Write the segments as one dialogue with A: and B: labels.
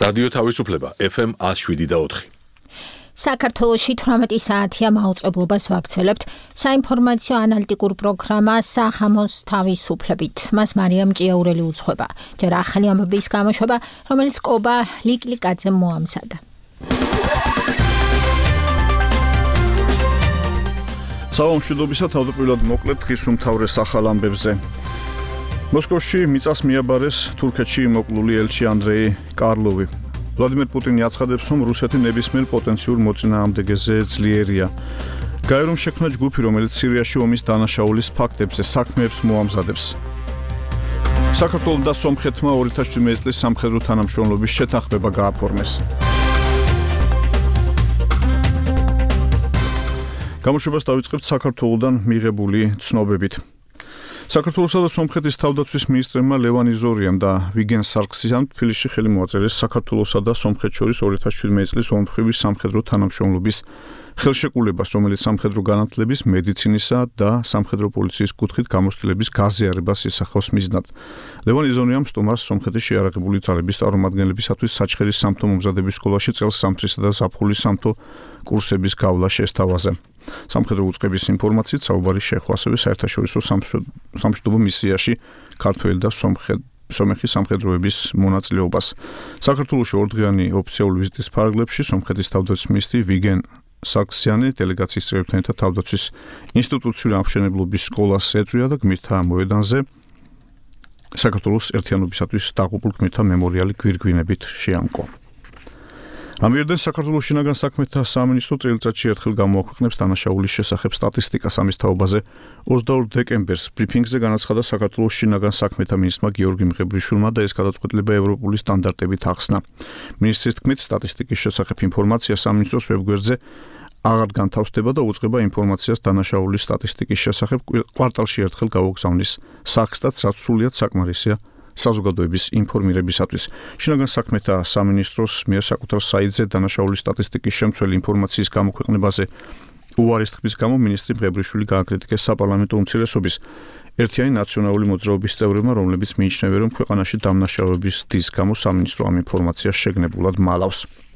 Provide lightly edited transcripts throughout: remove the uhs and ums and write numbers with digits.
A: რადიო თავისუფლება FM 107.4.
B: საქართველოში 18 საათია მაუწყებლობას ვაქცელებთ საინფორმაციო ანალიტიკურ პროგრამა სახამოს თავისუფლებით. მას მარიამ ჭიაურელი უძღვება. ჯერ ახალი ამბების გამოშვება, რომელიც კობა ლიკლიკაძემ მოამზადა.
C: საომშვიდობისა თავდაპირველად მოკლედ დღის უმთავრეს ახალ ამბებზე. მოსკოვში მიწას მიაბარეს თურქეთში მოკლული ელჩი ანდრეი კარლოვი. ვლადიმერ პუტინი აცხადებს, რომ რუსეთი ნებისმიერ პოტენციურ მოწინააღმდეგეზე ძლიერია. გაერომ შექმნა ჯგუფი, რომელიც სირიაში ომის დანაშაულის ფაქტებზე საქმეებს მოამზადებს. საქართველოს და სომხეთმა 2017 წლის სამხედრო თანამშრომლობის შეთანხმება გააფორმეს. გამოშვებას დავიწყებთ საქართველოსდან მიღებული ცნობებით. საქართველოსა და სომხეთის თავდაცვის მინისტრებმა ლევან იზორიამ და ვიგენ სარქსიანმა თბილისში ხელი მოაწერეს საქართველოსა და სომხეთს შორის 2017 წლის ომხრივი სამხედრო თანამშრომლობის ხელშეკრულებას, რომელიც სამხედრო განათლების, მედიცინისა და სამხედრო პოლიციის კუთხით გამოცდილების გაზიარებას ისახავს მიზნად. ლევან იზორიამ სტუმარს სომხეთის შეიარაღებული ძალების წარმომადგენლებისათვის საჩხერის სამთო მომზადების სკოლაში წელს სამთრისა და ზაფხულის სამთო კურსების გავლა შესთავაზე. სამხედრო უწყების ინფორმაციით საუბარი შეეხო ასევე საერთაშორისო სამშვიდობო მისიაში ქართველი და სომეხი სამხედროების მონაწილეობას. საქართველოში ორდღიანი ოფიციალური ვიზიტის ფარგლებში სომხეთის თავდაცვის მინისტრი ვიგენ სარქსიანი დელეგაციის წევრებთან ერთად თავდაცვის ინსტიტუციური ამშენებლობის სკოლას ეწვია და გმირთა მოედანზე საქართველოს ერთიანობისათვის დაღუპულ გმირთა მემორიალი გვირგვინებით შეამკო. ამიერიდან საქართველოს შინაგან საქმეთა სამინისტრო წელიწადში ერთხელ გამოაქვეყნებს დანაშაულის შესახებ სტატისტიკას. ამის თაობაზე 22 დეკემბერს ბრიფინგზე განაცხადა საქართველოს შინაგან საქმეთა მინისტრმა გიორგი მიხებრიშვილმა და ეს გადაწყვეტილება ევროპული სტანდარტებით ახსნა. მინისტრის თქმით, სტატისტიკის შესახებ ინფორმაცია სამინისტროს ვებგვერდზე აღარ განთავსდება და უწყება ინფორმაციას დანაშაულის სტატისტიკის შესახებ კვარტალში ერთხელ გაუგზავნის საქსტატს, რაც სრულიად საკმარისია საზოგადოების ინფორმირებისათვის. შინაგან საქმეთა სამინისტროს მიერ საკუთარ საიტზე დანაშაულის სტატისტიკის შემცველი ინფორმაციის გამოქვეყნებაზე უარის თქმის გამო მინისტრი მღებრიშვილი გააკრიტიკეს საპარლამენტო უმცირესობის ერთიანი ნაციონალური მოძრაობის წევრებმა, რომლებიც მიიჩნევენ, რომ ქვეყანაში დამნაშავეების დის გამო სამინისტრო ამ ინფორმაციას შეგნებულად მალავს.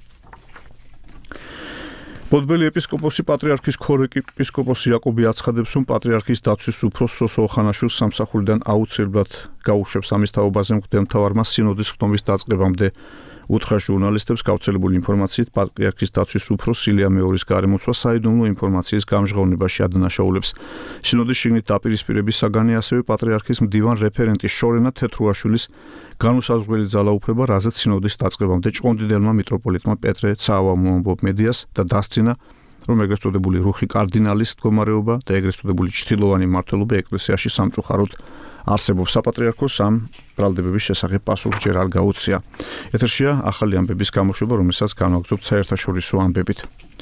C: ბოდბელი ეპისკოპოსი პატრიარქის ქორეკ ეპისკოპოსი იაკობი აცხადებს, რომ პატრიარქის დაცვის უფროს სოსო ოხანაშვილს სამსახურიდან აუცილებლად გაუშვებს. ამის თაობაზე მღვდელმთავარმა სინოდის ხტომის დაწყებამდე უთხრა ჟურნალისტებს გავრცელებული ინფორმაციით პატრიარქის დაცვის უფროს ილია მეორის გარემოცვა საიდუმლო ინფორმაციის გამჟღავნებაში ადანაშაულებს. სინოდის შიგნით დაპირისპირების საგანი ასევე პატრიარქის მდივან რეფერენტის შორენა თეთრუაშვილის განუსაზღვრელი ძალაუფლება, რაზეც სინოდის დაწყებამდე ჭყონდიდელმა მიტროპოლიტმა პეტრე ცაავამ მოამბობ მედიას და დასცინა, რომ ეგრეთ წოდებული რუხი კარდინალის მდგომარეობა და ეგრეთ წოდებული ჩრდილოვანი მმართველობა ეკლესიაში სამწუხაროდ არსებობს. საპატრიარქოს ამ ბრალდებების შესახებ პასუხი არ გაუწია. ეთერშია ახალი ამბების გამოშვება, რომელსაც განვაგრძობთ საერთაშორისო ამბებით.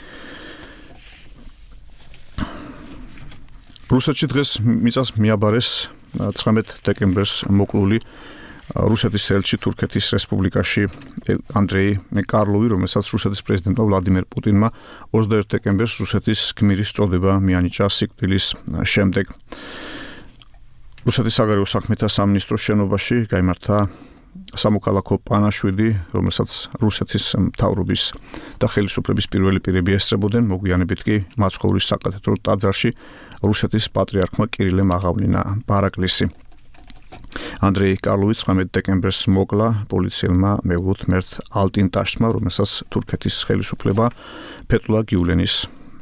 C: რუსეთში დღეს მიწას მიაბარეს 19 დეკემბერს მოკლული რუსეთის ელჩი თურქეთის რესპუბლიკაში ანდრეი კარლოვი, რომელსაც რუსეთის პრეზიდენტმა ვლადიმერ პუტინმა 21 დეკემბერს რუსეთის გმირის წოდება მიანიჭა სიკვდილის შემდეგ. რუსეთის საგარეო საქმეთა სამინისტროს შენობაში გაიმართა სამოქალაქო პანაშვიდი, რომელსაც რუსეთის მთავრობის და ხელისუფლების პირველი პირები ესწრებოდნენ. მოგვიანებით კი მაცხოვრის საკათედრო ტაძარში რუსეთის პატრიარქმა კირილე მაღავლინა ბარაკლისი. ანდრეი კარლოვი 19 დეკემბერს მოკლა პოლიციელმა მეუღლოთ მერთ ალტინტაშმა, რომელსაც თურქეთის ხელისუფლება ფეტულა გიულენის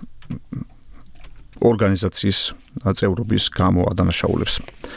C: ორგანიზაციის წევრობის გამო ადანაშაულებს.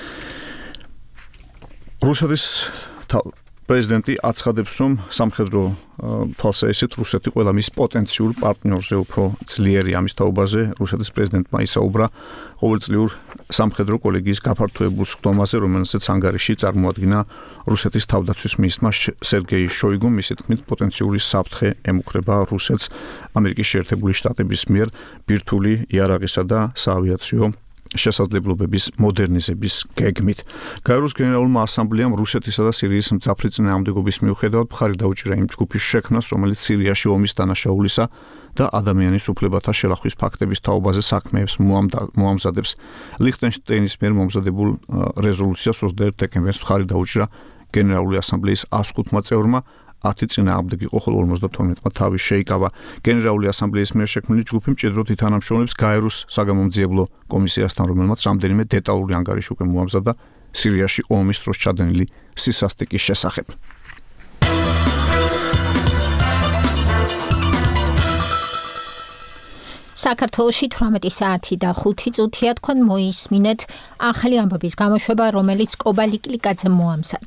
C: რუსეთის პრეზიდენტი აცხადებს, რომ სამხედრო თვალსაჩინო რუსეთი ყველა მის პოტენციურ პარტნიორზე უფრო ძლიერია. ამის თაობაზე რუსეთის პრეზიდენტმა ისაუბრა ყოველწლიურ სამხედრო კოლეგიის გაფართოებულ სხდომაზე, რომელსაც ანგარიში წარმოადგინა რუსეთის თავდაცვის მინისტრმა სერგეი შოიგუმ. მისი თქმით, პოტენციური საფრთხე ემუქრება რუსეთს ამერიკის შეერთებული შტატების მიერ ბირთვული იარაღისა და საავიაციო შესაძლებლობების მოდერნიზების გეგმით. გაეროს გენერალურმა ასამბლეამ რუსეთისა და სირიის მძაფრი წინააღმდეგობის მიუხედავად მხარი დაუჭირა იმ ჯგუფის შექმნას, რომელიც სირიაში ომის დანაშაულისა და ადამიანის უფლებათა შელახვის ფაქტების თაობაზე საქმეებს მოამზადებს. ლიხტენშტეინის მიერ მომზადებულ რეზოლუციას 21 დეკემბერს მხარი დაუჭირა გენერალური ასამბლეის 105 წევრმა, 10 წინააღმდეგ იყო, ხოლო 52-მა თავი შეიკავა. გენერალური ასამბლეის მიერ შექმნილი ჯგუფი მჭიდროდ ითანამშრომლებს გაეროს საგამომძიებლო კომისიასთან, რომელმაც რამდენიმე დეტალური ანგარიში უკვე მოამზადა სირიაში ომის დროს ჩადენილი სისასტიკის შესახებ.
B: საქართველოში 18 საათი და 5 წუთია თქვენ მოისმინეთ ახალი ამბების გამოშვება, რომელიც კობალი კლიკაძემ მოამზადა.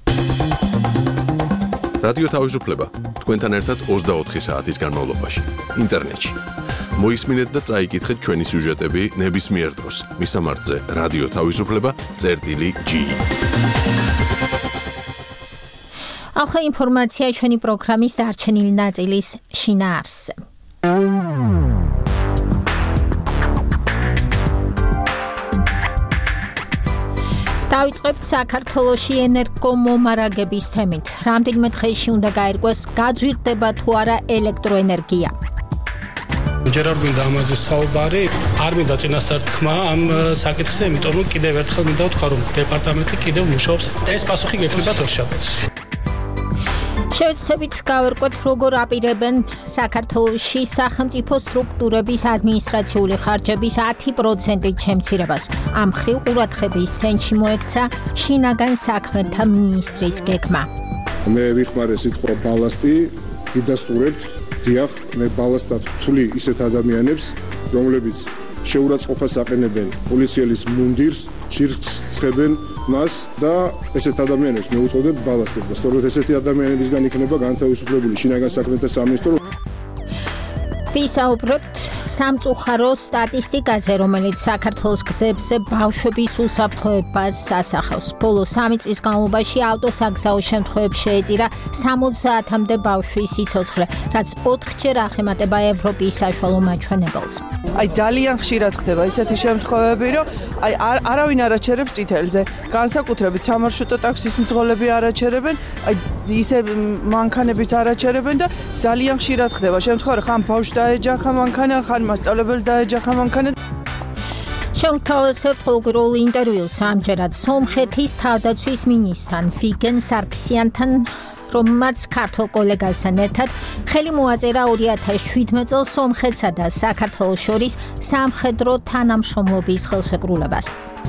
A: რადიო თავისუფლება თქვენთან ერთად 24 საათის განმავლობაში ინტერნეტში. მოისმინეთ და წაიკითხეთ ჩვენი სიუჟეტები ნებისმიერ დროს მისამართზე რადიო თავისუფლება.gi.
B: ახლა ინფორმაცია ჩვენი პროგრამის დარჩენილი ნაწილის შინაარსზე. დავიწყებთ საქართველოში ენერგომომარაგების თემით. რამდენიმე დღეში უნდა გაირკვეს, გაძვირდება თუ არა ელექტროენერგია.
D: ჯერ არ მინდა ამაზე საუბარი, არ მინდა წინასწარ თქმა ამ საკითხზე, იმიტომ რომ კიდევ ერთხელ მინდა ვთქვა, რომ დეპარტამენტი კიდევ მუშაობს. ეს პასუხი გექნება თორშაბათს.
B: შევეცდებით გავერკვეთ, როგორ აპირებენ საქართველოში სახელმწიფო სტრუქტურების ადმინისტრაციული ხარჯების 10%-ით შემცირებას. ამ მხრივ ყურადღების ცენტრში მოექცა შინაგან საქმეთა მინისტრის გეგმა.
E: მე ვიხმარე სიტყვა ბალასტი, გიდასტურებთ, დიახ, მე ბალასტად ვთვლი ისეთ ადამიანებს, რომლებიც შეურაცხყოფას აყენებენ პოლიციელის მუნდირს, შირხს ცხებენ მას და ესეთ ადამიანებს მე უწოდებ ბალასტებს და სწორედ ესეთი ადამიანებისგან იქნება განთავისუფლებული შინაგან საქმეთა სამინისტრო.
B: ვისაუბრებთ სამწუხარო სტატისტიკაზე, რომელიც საქართველოს გზებზე ბავშვების უსაფრთხოებას ასახავს. ბოლო 3 წლის განმავლობაში ავტოსაგზაო შემთხვევებში შეეწირა 70-მდე ბავშვის სიცოცხლე, რაც 4-ჯერ აღემატება ევროპის საშუალო მაჩვენებელს.
F: ძალიან ხშირად ხდება ისეთი შემთხვევები, რომ არავინ არ აჩერებს წითელზე. განსაკუთრებით სამარშრუტო ტაქსის მძღოლები არ აჩერებენ, ისე მანქანებიც არ აჩერებენ და ძალიან ხშირად ხდება შემთხვევა, რომ ხან ბავშვი დაეჯახა მანქანა, ხან მასწავლებელი დაეჯახა მანქანა.
B: შევთავაზებთ ყოველდღიურ ინტერვიუს ამჯერად სომხეთის თავდაცვის მინისტრთან ვიგენ სარქსიანთან, რომელმაც ქართულ კოლეგასთან ერთად ხელი მოაწერა 2017 წელს სომხეთსა და საქართველოს შორის სამხედრო თანამშრომლობის ხელშეკრულებას.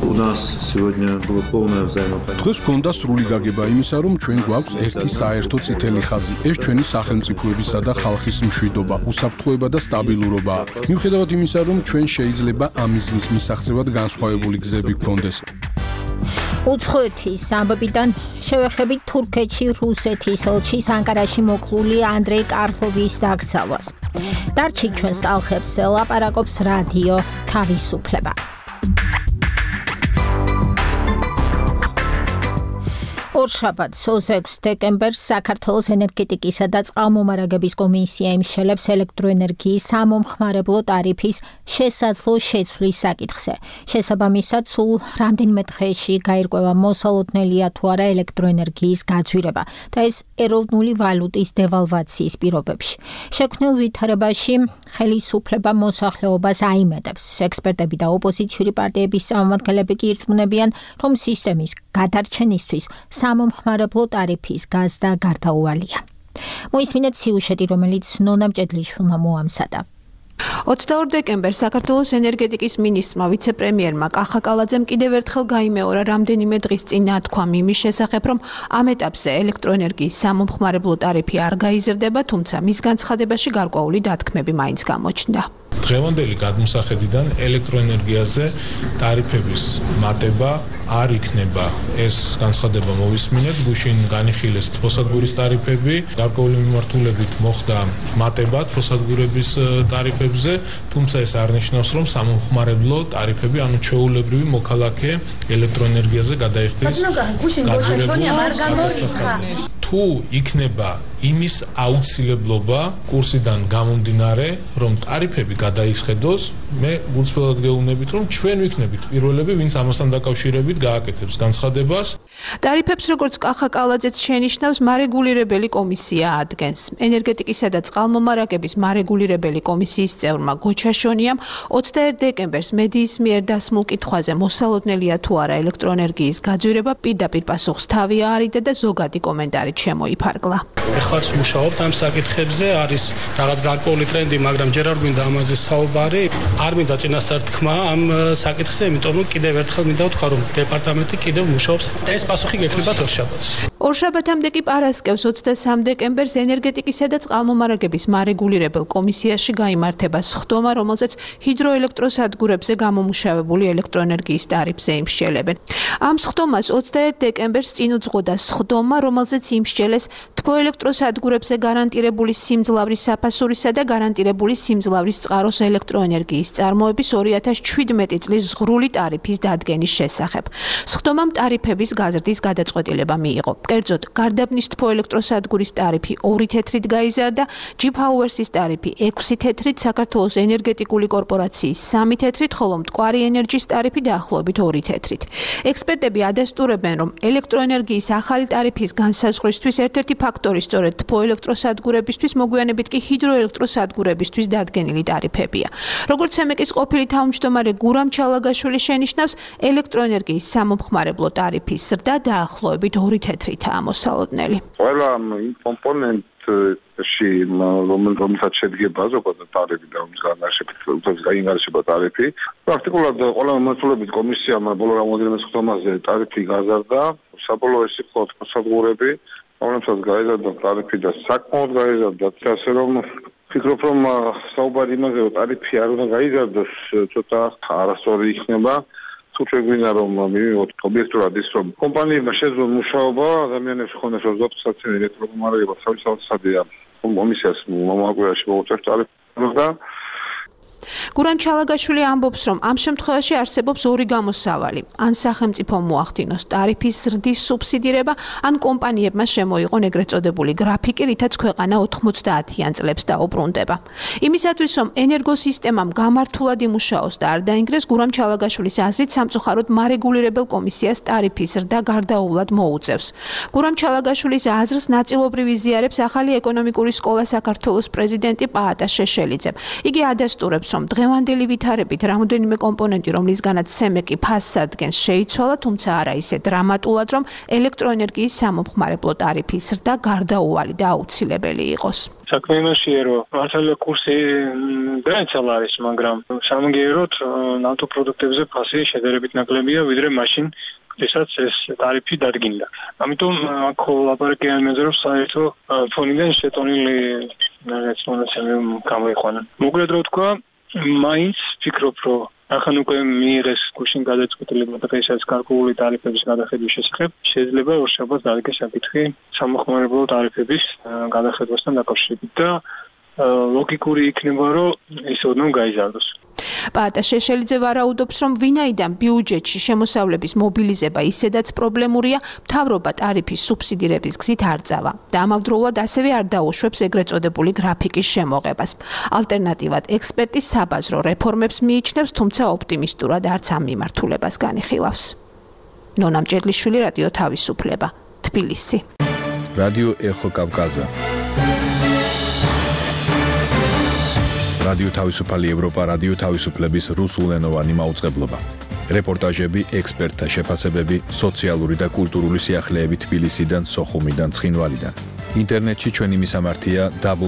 G: დღეს გვქონდა სრული გაგება იმისა, რომ ჩვენ გვაქვს ერთი საერთო წითელი ხაზი. ეს ჩვენი სახელმწიფოებისა და ხალხის მშვიდობა, უსაფრთხოება და სტაბილურობა. მიუხედავად იმისა, რომ ჩვენ შეიძლება ამ მიზნის მისაღწევად განსხვავებული გზები გქონდეს.
B: უცხოეთის ამბებიდან შევეხებით თურქეთში რუსეთის ელჩის ანკარაში მოკლული ანდრეი კარლოვის დაკრძალვას. დარჩით ჩვენს ტალღებს ლაპარაკობს რადიო თავისუფლება. ორშაბათს 26 დეკემბერს საქართველოს ენერგეტიკისა და წყალმომარაგების კომისია იმშელებს ელექტროენერგიის სამომხმარებლო ტარიფის შესაძლო შეცვლის საკითხზე. შესაბამისად, სულ რამდენიმე დღეში გაირკვევა მოსალოდნელია თუ არა ელექტროენერგიის გაძვირება და ეს ეროვნული ვალუტის დევალვაციის პირობებში. შექმნილ ვითარებაში ხელისუფლება მოსახლეობას აიმედებს. ექსპერტები და ოპოზიციური პარტიების წარმომადგენლები კი ირწმუნებიან, რომ სისტემის გადარჩენისთვის სამომხმარებლო ტარიფის გაზდა გარდაუვალია. მოისმინეთ სიუჟეტი, რომელიც ნონა მჭედლიშვილმა მოამზადა.
H: 22 დეკემბერს საქართველოს ენერგეტიკის მინისტრმა ვიცე-პრემიერმა კახა კალაძემ კიდევ ერთხელ გაიმეორა რამდენიმე დღის წინ ნათქვამი იმის შესახებ, რომ ამ ეტაპზე ელექტროენერგიის სამომხმარებლო ტარიფი არ გაიზრდება, თუმცა მის განცხადებაში გარკვეული დათქმები მაინც გამოჩნდა.
I: დღევანდელი გადმოსახედიდან ელექტროენერგიაზე ტარიფების მატება არ იქნება. ეს განცხადება მოვისმინეთ, გუშინ განიხილეს თბოსადგურის ტარიფები, გარკვეული მიმართულებით მოხდა მატება თბოსადგურების ტარიფებზე, თუმცა ეს არ ნიშნავს, რომ სამომხმარებლო ტარიფები, ანუ ჩვეულებრივი მოქალაქე ელექტროენერგიაზე გადაიხდის გადაიხდის. თუ იქნება იმის აუცილებლობა კურსიდან გამომდინარე, რომ ტარიფები გადაიხედოს, მე გულწრფელად გეუბნებით, რომ ჩვენ ვიქნებით პირველები, ვინც ამასთან დაკავშირებით გააკეთებს განცხადებას.
H: ტარიფებს, როგორც კახა კალაძეც შენიშნავს, მარეგულირებელი კომისია ადგენს. ენერგეტიკისა და წყალმომარაგების მარეგულირებელი კომისიის წევრმა გოჩაშონიამ 21 დეკემბერს მედიის მიერ დასმულ კითხვაზე მოსალოდნელია თუ არა ელექტროენერგიის გაძვირება, პირდაპირ პასუხს თავი აარიდა და ზოგადი კომენტარით შემოიფარგლა.
D: ახლაც მუშაობთ ამ საკითხებზე, არის რაღაც გარკვეული ტრენდი, მაგრამ ჯერ არ გვინდა ამაზე საუბარი. არ მინდა წინასწარ თქმა ამ საკითხზე, იმიტომ რომ კიდევ ერთხელ მინდა ვთქვა, რომ დეპარტამენტი კიდევ მუშაობს. ეს პასუხი გექნება თორშაბათს.
H: ორშაბათამდე კი პარასკევს 23 დეკემბერს ენერგეტიკისა და წყალმომარაგების მარეგულირებელ კომისიაში გაიმართება სხდომა, რომელზეც ჰიდროელექტროსადგურებზე გამომუშავებული ელექტროენერგიის ტარიფზე იმსჯელებენ. ამ სხდომას 21 დეკემბერს წინ უძღოდა სხდომა, რომელზეც იმსჯელეს თბოელექტროსადგურებზე გარანტირებული სიმძლავრის საფასურისა და გარანტირებული სიმძლავრის წყაროს ელექტროენერგიის წარმოების 2017 წლის ზღვრული ტარიფის დადგენის შესახებ. სხდომამ ტარიფების გაზრდის გადაწყვეტილება მიიღო. კერძოდ, გარდაბნის თბოელექტროსადგურის ტარიფი 2 თეთრით გაიზარდა, G-Power-ის ტარიფი 6 თეთრით, საქართველოს ენერგეტიკული კორპორაციის 3 თეთრით, ხოლო მტკვარი ენერჯის ტარიფი დაახლოებით 2 თეთრით. ექსპერტები ადასტურებენ, რომ ელექტროენერგიის ახალი ტარიფის განსაზღვრისთვის ერთ-ერთი ფაქტორი სწორედ თბოელექტროსადგურებისთვის, მოგვიანებით კი ჰიდროელექტროსადგურებისთვის დადგენილი ტარიფებია. როგორც CEMEC-ის ყოფილი თავმჯდომარე გურამ ჩალაგაშვილი შენიშნავს, ელექტროენერგიის სამომხმარებლო ტარიფის ზრდა დაახლოებით 2 თეთრითაა მოსალოდნელი.
J: ყველა იმ კომპონენტში, რომელსაც შედგება ზოგადად ტარიფი და გაინგარიშება ტარიფი, პრაქტიკულად ყველა მიმართულებით კომისიამ ბოლო რამოდენიმე სხდომაზე ტარიფი გაზარდა, საბოლოო ეს იყო სადგურები, რომელსაც გაიზარდა ტარიფი და საკმაოდ გაიზარდა, ასე რომ ფიქრობ, რომ საუბარი იმაზე, რომ ტარიფი არ უნდა გაიზარდოს, ცოტა არასწორი იქნება. თუ შეგვინდა რომ მივიღოთ ობიექტურად ის რომ კომპანიებმა შეძლო მუშაობა ადამიანებს ხონდეს რომ ზოგადად ელექტრომომარაგება თავისთავადია კომისიას მომაკვირვებაში მოუწევს ტარიფს და
H: გურამ ჩალაგაშვილი ამბობს, რომ ამ შემთხვევაში არსებობს ორი გამოსავალი. ან სახელმწიფო მოახდინოს ტარიფის ზრდის სუბსიდირება, ან კომპანიებმა შემოიღონ ეგრეთ წოდებული გრაფიკი, რითაც ქვეყანა 90-იან წლებს დაუბრუნდება. იმისათვის, რომ ენერგოსისტემამ გამართულად იმუშაოს და არ დაინგრეს, გურამ ჩალაგაშვილის აზრით სამწუხაროდ მარეგულირებელ კომისიას ტარიფის ზრდა გარდაუვლად მოუწევს. გურამ ჩალაგაშვილის აზრს ნაწილობრივ იზიარებს ახალი ეკონომიკური სკოლა საქართველოს პრეზიდენტი პაატა შეშელიძე. იგი ადასტურებს, რომ დღევანდელი ვითარებით რამოდენიმე კომპონენტი, რომლისგანაც CEMEC-ი ფასს ადგენს, შეიცვალა, თუმცა არა ისე დრამატულად, რომ ელექტროენერგიის სამომხმარებლო ტარიფის ზრდა გარდაუვალი და აუცილებელი იყოს.
K: საქმე იმაშია, რომ მართალია კურსი დაეცალა არის, მაგრამ სამაგიეროდ ნავთობპროდუქტებზე ფასი შედარებით ნაკლებია, ვიდრე მაშინ, როდესაც ეს ტარიფი დადგინდა. ამიტომ აქ ლაპარაკი იმაზე, რომ საერთო ფონიდან შეტანილი რაღაც მონაცემები გამოიყვანა. მოკლედ რა თქვა, მაინც ფიქრობ, რომ ახლა უკვე მიიღეს გუშინ გადაწყვეტილება დღესაც გარკვეული ტარიფების გადახედვის შესახებ, შეიძლება ორშაბათს დადგეს საკითხი სამომხმარებლო ტარიფების გადახედვასთან დაკავშირებით და ლოგიკური იქნება, რომ ის ოდნავ გაიზარდოს.
H: პაატა შეშელიძე ვარაუდობს, რომ ვინაიდან ბიუჯეტში შემოსავლების მობილიზება ისედაც პრობლემურია, მთავრობა ტარიფის სუბსიდირების გზით არ წავა და ამავდროულად ასევე არ დაუშვებს ეგრეთ წოდებული გრაფიკის შემოღებას. ალტერნატივად, ექსპერტი საბაზრო რეფორმებს მიიჩნევს, თუმცა ოპტიმისტურად არც ამ მიმართულებას განიხილავს. ნონა მჭედლიშვილი, რადიო თავისუფლება, თბილისი.
L: რადიო ეხო კავკაზა. რადიო თავისუფალი ევროპა, რადიო თავისუფლების რუსულენოვანი მაუწყებლობა. რეპორტაჟები, ექსპერტთა შეფასებები, სოციალური და კულტურული სიახლეები თბილისიდან, სოხუმიდან, ცხინვალიდან. ინტერნეტში ჩვენი მისამართია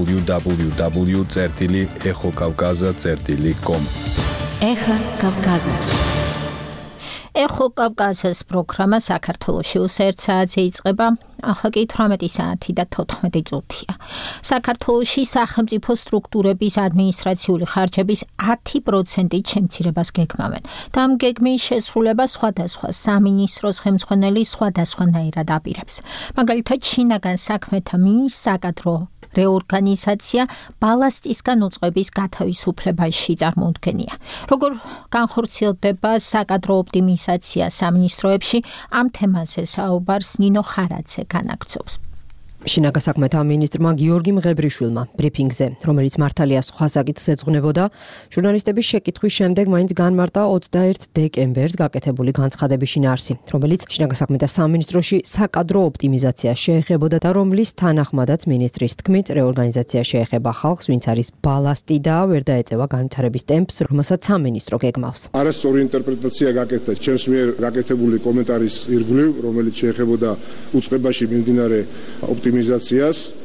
L: www.ეხოკავკაზა.com.
B: ეხო კავკაზა. ეხო კავკაზას პროგრამა საქართველოში 1 საათზე იწყება. ახლა კი 18 საათი და 14 წუთია. საქართველოში სახელმწიფო სტრუქტურების ადმინისტრაციული ხარჯების 10%-ით შემცირებას გეგმავენ. და ამ გეგმის შესრულება სხვადასხვა სამინისტროს ხელმძღვანელი სხვადასხვანაირად აპირებს. მაგალითად, შინაგან საქმეთა საკადრო რეორგანიზაცია ბალასტისგან უწყების გათავისუფლებაში წარმოუდგენია. როგორ განხორციელდება საკადრო ოპტიმიზაცია სამინისტროებში, ამ თემაზე საუბარს ნინო ხარაძე განაგრძობს.
M: შინაგან საქმეთა მინისტრმა გიორგი მღებრიშვილმა ბრიფინგზე, რომელიც მართალია სხვა საკითხს ეძღვნებოდა, ჟურნალისტების შეკითხვის შემდეგ მაინც განმარტა 21 დეკემბერს გაკეთებული განცხადების შინაარსი, რომელიც შინაგან საქმეთა სამინისტროში საკადრო ოპტიმიზაციას შეეხებოდა და რომლის თანახმადაც მინისტრის თქმით რეორგანიზაცია შეეხება ხალხს, ვინც არის ბალასტი და ვერ დაეწევა განვითარების ტემპს, რომელსაც სამინისტრო გეგმავს.
E: არასწორი ინტერპრეტაცია გაკეთდა ჩემს მიერ გაკეთებული კომენტარის ირგვლივ, რომელიც შეეხებოდა უწყებაში მიმდინარე ოპტიმიზაციას.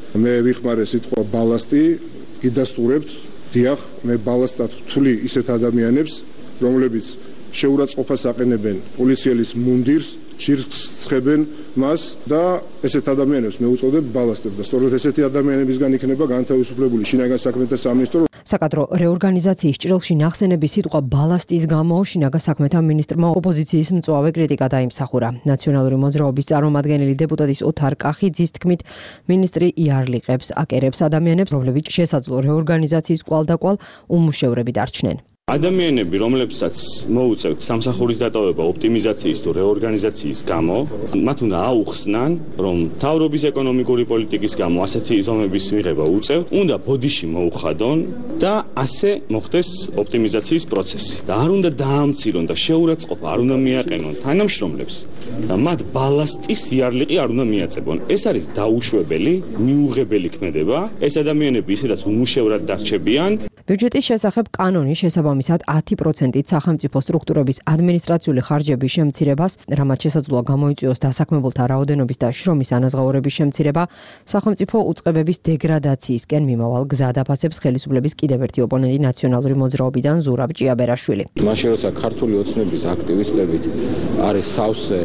E: მე ვიხმარე სიტყვა ბალასტი, გიდასტურებთ, დიახ, მე ბალასტად ვთვლი ისეთ ადამიანებს, რომლებიც შეურაცხყოფას აყენებენ პოლიციელის მუნდირს, ჭირს ცხებენ მას და ესეთ ადამიანებს მე უწოდებ ბალასტებს და სწორედ ესეთი ადამიანებისგან იქნება განთავისუფლებული შინაგან საქმეთა სამინისტრო.
M: საკადრო რეორგანიზაციის ჭრილში ნახსენების სიტყვა ბალასტის გამო შინაგან საქმეთა მინისტრმა ოპოზიციის მწვავე კრიტიკა დაიმსახურა. ნაციონალური მოძრაობის წარმომადგენელი დეპუტატის ოთარ კახიძის თქმით, მინისტრი იარლიყებს, აკერებს ადამიანებს, რომლებიც შესაძლო რეორგანიზაციის კვალდაკვალ უმუშევრები დარჩნენ.
N: ადამიანები, რომლებსაც მოუწევთ სამსახურის დატოვება ოპტიმიზაციის თუ რეორგანიზაციის გამო, მათ უნდა აუხსნან, რომ მთავრობის ეკონომიკური პოლიტიკის გამო ასეთი ზომების მიღება უწევთ, უნდა ბოდიში მოუხადონ და ასე მოხდეს ოპტიმიზაციის პროცესი. და არ უნდა დაამცირონ და შეურაცხყოფა არ უნდა მიაყენონ თანამშრომლებს და მათ ბალასტის იარლიყი არ უნდა მიაწებონ. ეს არის დაუშვებელი, მიუღებელი ქმედება. ეს ადამიანები ისედაც უმუშევრად დარჩებიან.
M: ბიუჯეტის შესახებ კანონის შესაბამისად 10%-ით სახელმწიფო სტრუქტურების ადმინისტრაციული ხარჯების შემცირებას, რამაც შესაძლოა გამოიწვიოს დასაქმებულთა რაოდენობის და შრომის ანაზღაურების შემცირება, სახელმწიფო უწყებების დეგრადაციისკენ მიმავალ გზად აფასებს ხელისუფლების კიდევ ერთი ოპონენტი ნაციონალური მოძრაობიდან ზურაბ ჭიაბერაშვილი.
O: მაშინ როცა ქართული ოცნების აქტივისტებით არის სავსე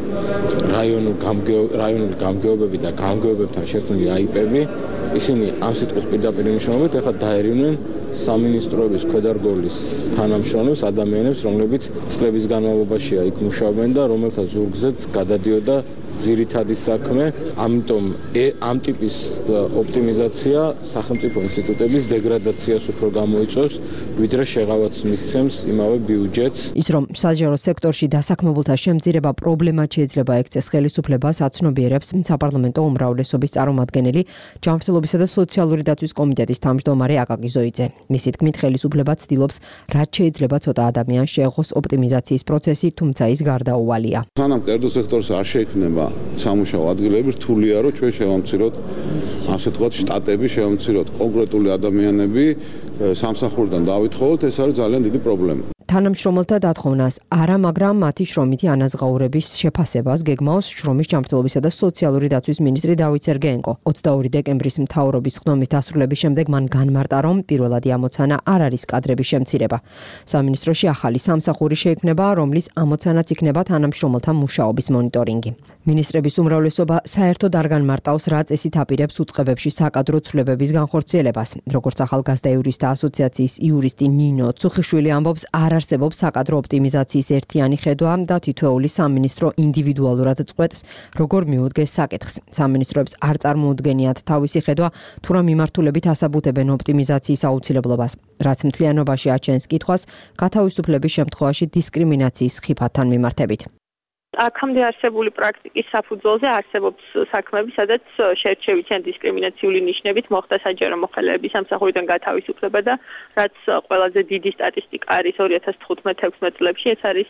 O: რაიონული გამგეობები და გამგეობებთან შექმნილი აიპები, ისინი ამ სიტყვის პირდაპირ მნიშვნელობით ეხლა დაერინნენ სამინისტროების ქვედარგოლის თანამშრომლებს, ადამიანებს, რომლებიც წლების განმავლობაშია იქ მუშაობენ და რომელთა ზურგზეც გადადიოდა ძირითადი საქმე, ამიტომ ამ ტიპის ოპტიმიზაცია სახელმწიფო ინსტიტუტების დეგრადაციას უფრო გამოიწვევს, ვიდრე შეღავაც მისცემს იმავე ბიუჯეტს.
M: ის რომ საჯარო სექტორში დასაქმებულთა შემცირება პრობლემად შეიძლება ექცეს ხელისუფლებას, აცნობიერებს საპარლამენტო უმრავლესობის წარმომადგენელი, ჯანმრთელობისა და სოციალური დაცვის კომიტეტის თავმჯდომარე აკაკი ზოიძე. მისი თქმით, ხელისუფლება ცდილობს, რაც შეიძლება ცოტა ადამიანს შეეღოს ოპტიმიზაციის პროცესი, თუმცა ის გარდაუვალია.
P: სანამ კერძო სექტორს არ შეიქმნება სამუშაო ადგილები, რთულია რომ ჩვენ შევამციროთ, ასე ვთქვათ, შტატები, შევამციროთ კონკრეტული ადამიანები, სამსახურიდან დავითხოვოთ, ეს არის ძალიან დიდი პრობლემა.
M: თანამშრომელთა დათხოვნას არა, მაგრამ მათი შრომითი ანაზღაურების შეფასებას გეგმავს შრომის ჯანმრთელობისა და სოციალური დაცვის მინისტრი დავით სერგეენკო. 22 დეკემბრის მთავრობის ხდომის დასრულების შემდეგ მან განმარტა, რომ პირველადი ამოცანა არ არის კადრების შემცირება. სამინისტროში ახალი სამსახური შეიქმნება, რომლის ამოცანაც იქნება თანამშრომელთა მუშაობის მონიტორინგი. მინისტრების უმრავლესობა საერთოდ არ განმარტავს, რა წესით აპირებს უწყებებში საკადრო ცვლილებების განხორციელებას. როგორც ახალგაზრდა იურისტთა ასოციაციის იურისტი ნინო ცუხიშვილი ამბობს, არ არსებობს საკადრო ოპტიმიზაციის ერთიანი ხედვა და თითოეული სამინისტრო ინდივიდუალურად წყვეტს, როგორ მიუდგეს საკითხს. სამინისტროებს არ წარმოუდგენიათ თავისი ხედვა, თუ რა მიმართულებით ასაბუთებენ ოპტიმიზაციის აუცილებლობას, რაც მთლიანობაში აჩენს კითხვას გათავისუფლების შემთხვევაში დისკრიმინაციის ხიფათთან მიმართებით.
Q: აქამდე არსებული პრაქტიკის საფუძველზე არსებობს საქმეები, სადაც შერჩევითი ან დისკრიმინაციული ნიშნებით მოხდა საჯარო მოხელეების სამსახურიდან გათავისუფლება და რაც ყველაზე დიდი სტატისტიკა არის 2015-16 წლებში, ეს არის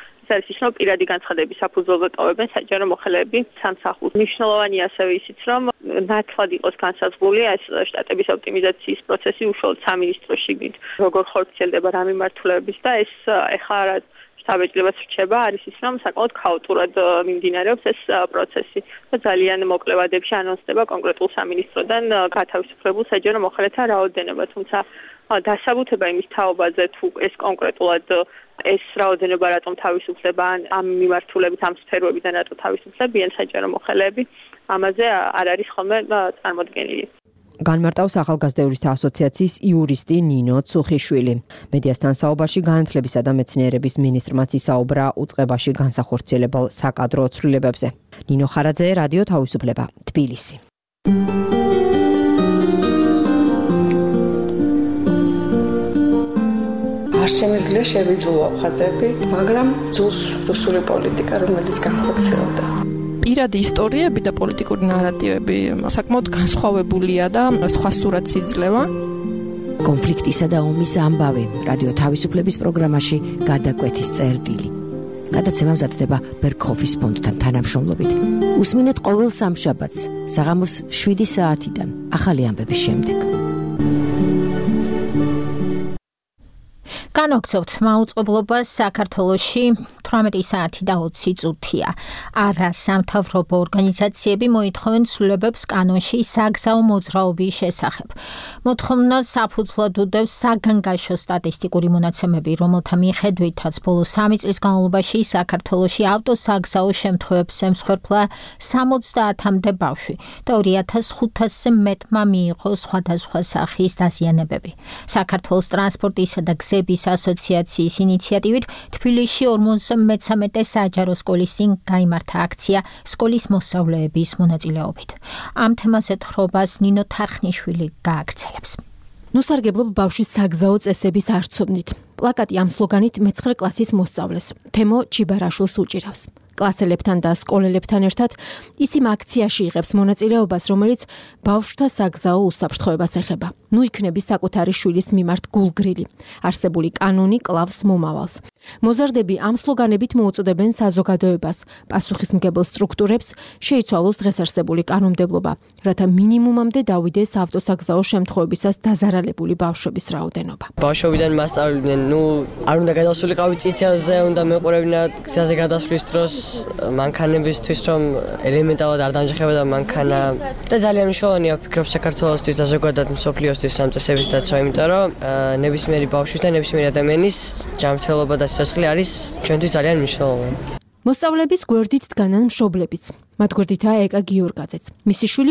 Q: ის რომ პირადი განცხადების საფუძველზე ტოვებენ საჯარო მოხელეები სამსახურს. მნიშვნელოვანი ასევე ისიც, რომ ნათლად იყოს განსაზღვრული ეს შტატების ოპტიმიზაციის პროცესი უშუალოდ სამინისტროს შიგნით, როგორ ხორციელდება რა მიმართულებით და ეს ეხლა რა საბეჭდილებას რჩება არის ის, რომ საკმაოდ ქაოტურად მიმდინარეობს ეს პროცესი და ძალიან მოკლე ვადებში ანონსდება კონკრეტულ სამინისტროდან გათავისუფლებულ საჯარო მოხელეთა რაოდენობა, თუმცა დასაბუთება იმის თაობაზე თუ ეს კონკრეტულად ეს რაოდენობა რატომ თავისუფლება ამ მიმართულებით ამ სფეროებიდან რატომ თავისუფლებიან საჯარო მოხელეები, ამაზე არ არის ხოლმე წარმოდგენილი.
M: განმარტავს ახალგაზრდა იურისტთა ასოციაციის იურისტი ნინო ცუხიშვილი. მედიასთან საუბარში განათლებისა და მეცნიერების მინისტრმაც ისაუბრა უწყებაში განსახორციელებელ საკადრო ცვლილებებზე. ნინო ხარაძე, რადიო თავისუფლება, თბილისი.
R: არ შემიძლია შევიძულო ხაზები, მაგრამ ძულს რუსული პოლიტიკა, რომელიც განხორციელდა.
S: პირადი ისტორიები და პოლიტიკური ნარატივები საკმაოდ განსხვავებულია და სხვა სურათს იძლევა.
T: კონფლიქტისა და ომის ამბავი რადიო თავისუფლების პროგრამაში გადაკვეთის წერტილი. გადაცემა მზადდება ბერქოფის ფონდთან თანამშრომლობით. უსმინეთ ყოველ სამშაბათს საღამოს 7 საათიდან ახალი ამბების შემდეგ.
B: განაგრძობთ მაუწყებლობას საქართველოში 18 საათი და 20 წუთია. არა სამთავრობო ორგანიზაციები მოითხოვენ ცვლილებებს კანონში საგზაო მოძრაობის შესახებ. მოთხოვნას საფუძვლად უდევს საგანგაშო სტატისტიკური მონაცემები, რომელთა მიხედვითაც ბოლო 3 წლის განმავლობაში საქართველოში ავტოსაგზაო შემთხვევებს ემსხვერპლა 70-მდე ბავშვი და 2500-ზე მეტმა მიიღო სხვადასხვა სახის დაზიანებები. საქართველოს ტრანსპორტისა და გზების ასოციაციის ინიციატივით თბილისში 53 საჯარო სკოლის წინ გაიმართა აქცია სკოლის მოსწავლეების მონაწილეობით. ამ თემაზე თხრობას ნინო თარხნიშვილი გააგრძელებს.
U: ნუსარგებლობ ბავშვის საგზაო წესების არ ცოდნით. პლაკატი ამ სლოგანით მე-9 კლასის მოსწავლეს თემო ჩიბარაშვილს უჭირავს. კლასელებთან და სკოლელებთან ერთად ის იმ აქციაში იღებს მონაწილეობას, რომელიც ბავშვთა საგზაო უსაფრთხოებას ეხება. ნუ იქნები საკუთარი შვილის მიმართ გულგრილი. არსებული კანონი კლავს მომავალს. მოზარდები ამ სლოგანებით მოუწოდებენ საზოგადოებას, პასუხისმგებელ სტრუქტურებს შეიცვალოს დღეს არსებული კანონმდებლობა, რათა მინიმუმამდე დავიდეს ავტოსაგზაო შემთხვევებისას დაზარალებული ბავშვების რაოდენობა.
V: ბავშვობიდან მასწავლებდნენ, არ უნდა გადასულიყავი წითელზე, უნდა მეყურებინა გზაზე გადასვლის დროს მანქანებისთვის, რომ ელემენტარულად არ დამჯახებოდა მანქანა და ძალიან მნიშვნელოვანია ვფიქრობ საქართველოსთვის და ზოგადად მსოფლიოსთვის ამ წესების დაცვა, იმიტომ რომ ნებისმიერი ბავშვის და ნებისმიერი ადამიანის ჯანმრთელობა და სიცოცხლე არის ჩვენთვის ძალიან მნიშვნელოვანი.
U: მოსწავლეების გვერდით დგანან მშობლებიც. მათ გვერდითაა ეკა გიორგაძეც. მისი შვილი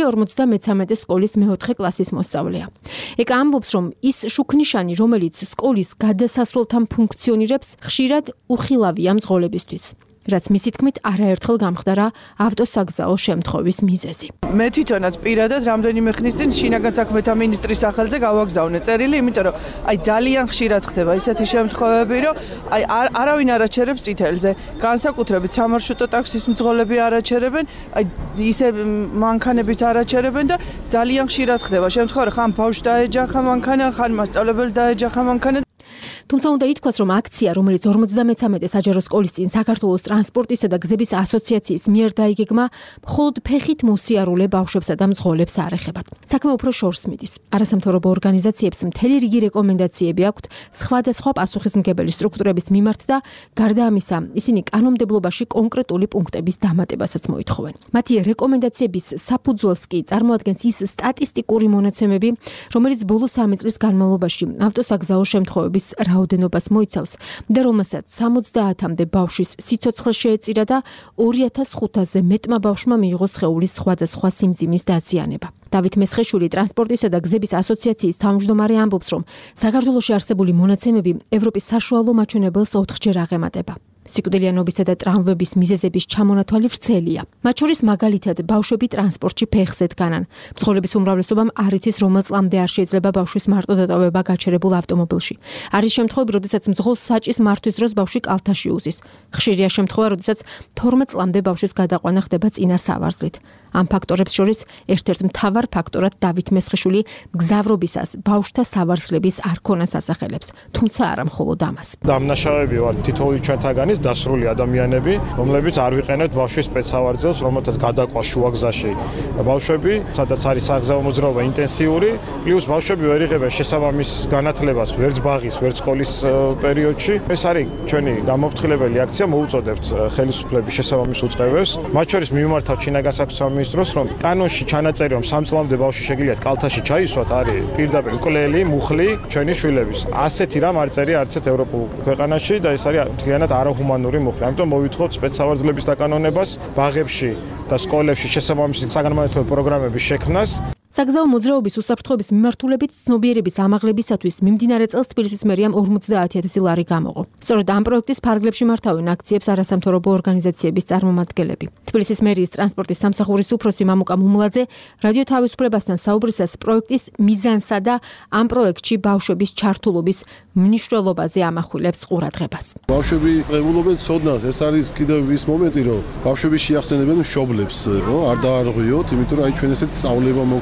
U: 53 სკოლის მე-4 კლასის მოსწავლეა. ეკა ამბობს, რომ ის შუქნიშანი, რომელიც სკოლის გადასასვლელთან ფუნქციონირებს, ხშირად უხილავია მძღოლებისთვის. რაც მისი თქმით არაერთხელ გამხდარა ავტოსაგზაო შემთხვევის მიზეზი.
F: მე თვითონაც პირადად რამდენიმე ხნის წინ შინაგან საქმეთა მინისტრის სახელზე გავაგზავნე წერილი, იმიტომ რომ ძალიან ხშირად ხდება ისეთი შემთხვევები, რომ არავინ არ აჩერებს წითელზე, განსაკუთრებით სამარშრუტო ტაქსის მძღოლები არ აჩერებენ, ისე მანქანებით არ აჩერებენ და ძალიან ხშირად ხდება შემთხვევა, ხან ბავშვს დაეჯახა მანქანა, ხან მასწავლებელი დაეჯახა მანქანა.
U: თუმცა უნდა ითქვას, რომ აქცია, რომელიც 53 საჯარო სკოლის წინ საქართველოს ტრანსპორტისა და გზების ასოციაციის მიერ დაიგეგმა, მხოლოდ ფეხით მოსიარულე ბავშვებსა და მძღოლებს არ ეხებათ. საქმე უფრო შორს მიდის. არასამთავრობო ორგანიზაციებს მთელი რიგი რეკომენდაციები აქვთ სხვადასხვა პასუხისმგებელი სტრუქტურების მიმართ და გარდა ამისა, ისინი კანონმდებლობაში კონკრეტული პუნქტების დამატებასაც მოითხოვენ. მათი რეკომენდაციების საფუძველს კი წარმოადგენს ის სტატისტიკური მონაცემები, რომელიც ბოლო 3 წლის განმავლობაში ავტოსაგზაო შემთხვევების რაოდენობას მოიცავს და რომელსაც 70-მდე ბავშვის სიცოცხლე შეეწირა და 2500-ზე მეტმა ბავშვმა მიიღო სხეულის სხვადასხვა სიმძიმის დაზიანება. დავით მესხეშვილი ტრანსპორტისა და გზების ასოციაციის თავმჯდომარე ამბობს, რომ საქართველოში არსებული მონაცემები ევროპის საშუალო მაჩვენებელს 4-ჯერ აღემატება. სიკვდილიანობისა და ტრამვების მიზეზების ჩამონათვალი ვრცელია. მათ შორის მაგალითად ბავშვები ტრანსპორტში ფეხზე დგანან. მძღოლების უმრავლესობამ არ იცის, რომელ წლამდე არ შეიძლება ბავშვის მარტო დატოვება გაჩერებულ ავტომობილში. არის შემთხვევები, როდესაც მძღოლს საჭის მართვის დროს ბავშვი კალთაში უზის. ხშირია შემთხვევა, როდესაც 12 წლამდე ბავშვის გადაყვანა ხდება წინა სავარძლით. ამ ფაქტორებს შორის ერთ-ერთ მთავარ ფაქტორად დავით მესხეშვილი მგზავრობისას ბავშვთა სავარძლების არ ქონას ასახელებს, თუმცა არა მხოლოდ ამას.
W: დამნაშავეები ვარ თითოეული ჩვენთაგანის დასრული ადამიანები, რომლებიც არ ვიყენებთ ბავშვის სპეცსავარძელს, რომელთაც გადაყვა შუაგზაში ბავშვები, სადაც არის საგზაო მოძრაობა ინტენსიური, პლუს ბავშვები ვერ იღებენ შესაბამის განათლებას ვერც ბაღის, ვერც სკოლის პერიოდში. ეს არის ჩვენი გამოფრთხილებელი აქცია, მოუწოდებთ ხელისუფლების შესაბამის უწყებებს, მათ შორის მიმართავთ შინაგან საქმეთა მინისტროს, რომ კანონში ჩანაწერი, რომ 3 წლამდე ბავშვი შეგიძლიათ კალთაში ჩაისვათ, არის პირდაპირ მკვლელი, მუხლი ჩვენი შვილების. ასეთი რამ არ წერია არც ერთ ევროპულ ქვეყანაში და ეს არის მთლიანად არაჰუმანური მუხლი. ამიტომ მოვითხოვთ სპეცსავარძლების დაკანონებას, ბაღებში და სკოლებში შესაბამისი საგანმანათლებლო პროგრამების შექმნას.
U: საგზაო მოძრაობის უსაფრთხოების მიმართულებით ცნობიერების ამაღლებისათვის მიმდინარე წელს თბილისის მერიამ 50000 ლარი გამოყო. სწორედ ამ პროექტის ფარგლებში მართავენ აქციებს არასამთავრობო ორგანიზაციების წარმომადგენლები. თბილისის მერიის ტრანსპორტის სამსახურის უფროსი მამუკა მუმლაძე რადიო თავისუფლებასთან საუბრისას პროექტის მიზანსა და ამ პროექტში ბავშვების ჩართულობის მნიშვნელობაზე ამახვილებს ყურადღებას.
X: ბავშვები ყებულობენ ცოდნას, ეს არის კიდევ ის მომენტი, რომ ბავშვები შეახსენებენ მშობლებს, რომ არ დაარღვიოთ, იმიტომ რომ აი ჩვენ ესეთ სწავლება მოგცეს.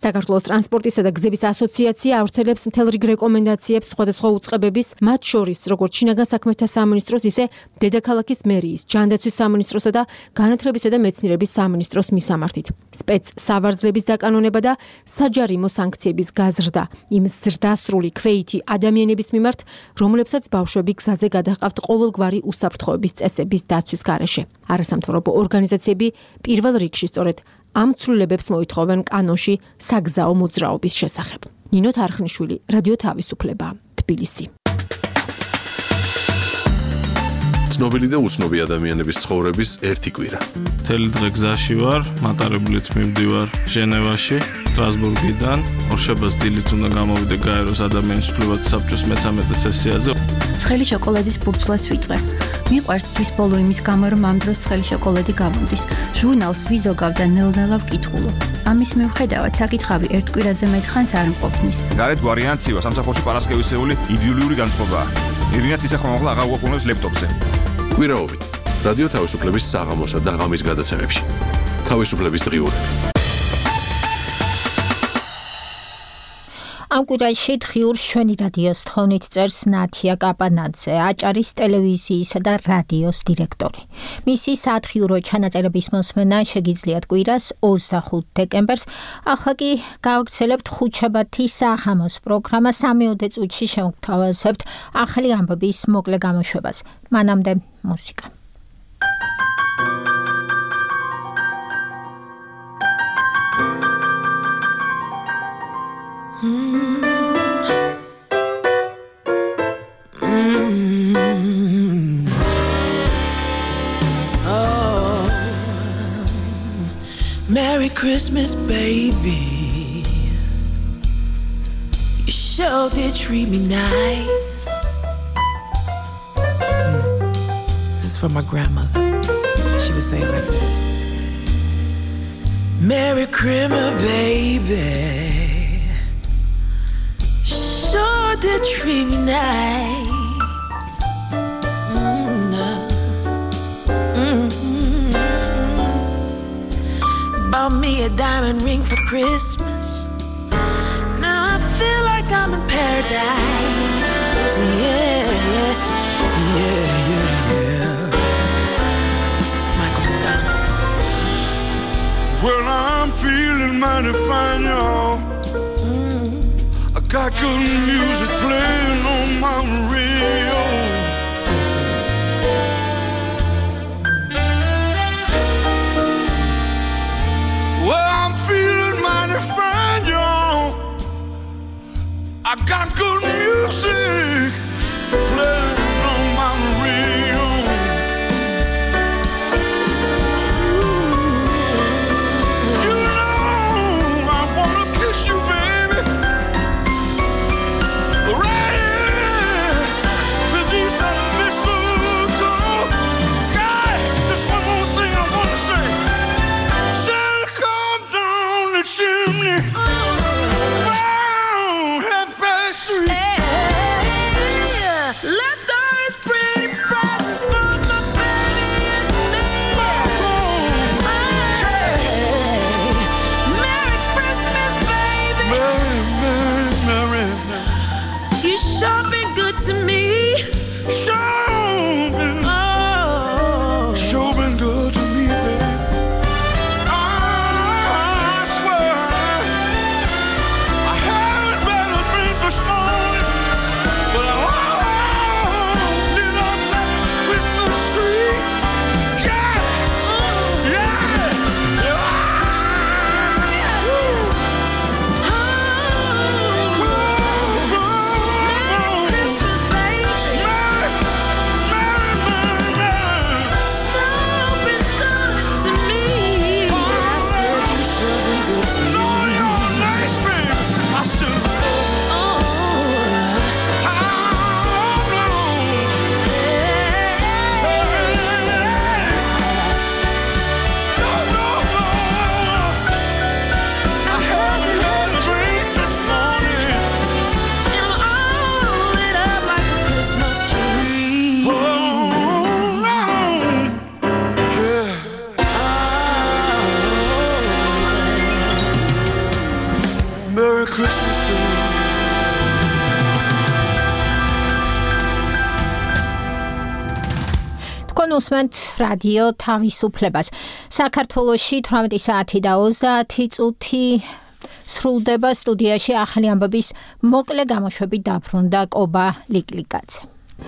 U: საქართველოს ტრანსპორტისა და გზების ასოციაცია ავრცელებს მთელ რიგ რეკომენდაციებს სხვადასხვა უწყებების, მათ შორის როგორც შინაგან საქმეთა სამინისტროს, ისე დედაქალაქის მერიის, ჯანდაცვის სამინისტროსა და განათლებისა და მეცნიერების სამინისტროს მისამართით. სპეც სავარძლების დაკანონება და საჯარიმო სანქციების გაზრდა იმ ზრდასრული ქვეითი ადამიანების მიმართ, რომლებსაც ბავშვები გზაზე გადაჰყავთ ყოველგვარი უსაფრთხოების წესების დაცვის გარეშე. არასამთავრობო ორგანიზაციები პირველ რიგში სწორედ ამ ცვლილებებს მოითხოვენ კანონში საგზაო მოძრაობის შესახებ. ნინო თარხნიშვილი, რადიო თავისუფლება, თბილისი.
A: ცნობილი და უცნობი ადამიანების ცხოვრების ერთი კვირა.
C: მთელი დღე გზაში ვარ, მატარებლით მივდივარ ჟენევაში, სტრასბურგიდან. ორშაბათს დილით უნდა გამოვიდე გაეროს ადამიანის უფლებათა საბჭოს მე-13 სესიაზე.
G: ცხელი შოკოლადის ბურთულას ვიწყე. მიყვარს თვის ბოლო იმის გამო, რომ ამ დროს ცხელი შოკოლადი გამომდის. ჟურნალს ვიზოგავ და ნელ-ნელა ვკითხულობ. ამის მიუხედავად საკითხავი ერთ კვირაზე მეტხანს არ მყოფნის.
I: გარეთ ვარიანციაა სამსახურში პარასკევისეული იდეოლოგიური განწყობაა. ირინაც ისე ხმამაღლა აღარ უყურებს ლეპტოპზე.
A: კვირაობით რადიო თავისუფლების საღამოსა და ღამის გადაცემებში. თავისუფლების დღიურები.
B: ამ კვირაში დღიურს ჩვენი რადიოს თხოვნით წერს ნათია კაპანაძე, აჭარის ტელევიზიისა და რადიოს დირექტორი. მისი სათხიურო ჩანაწერების მოსმენა შეგიძლიათ კვირას 25 დეკემბერს. ახლა კი გავაგრძელებთ ხუთშაბათი საღამოს პროგრამა 3 წუთში შევთავაზებთ ახალი ამბების მოკლე გამოშვებას. მანამდე მუსიკა.
Y: Merry Christmas, baby. You sure did treat me nice. This is from my grandmother. She would say it like this. Merry Christmas, baby. Sure did treat me nice. Bought me a diamond ring for Christmas. Now I feel like I'm in paradise. Yeah, yeah, yeah, yeah, yeah. Michael McDonald.
Z: Well, I'm feeling mighty fine, y'all. I got good music playing on my radio. Well, I'm feeling mighty fine, y'all. I got good music playing on my radio. You know I wanna kiss you, baby, right here,
B: Უსმენთ რადიო თავისუფლებას. საქართველოში 18 საათი და 30 წუთი სრულდება სტუდიაში ახალი ამბების მოკლე გამოშვებით დაბრუნდა კობა ლიკლიკაძე.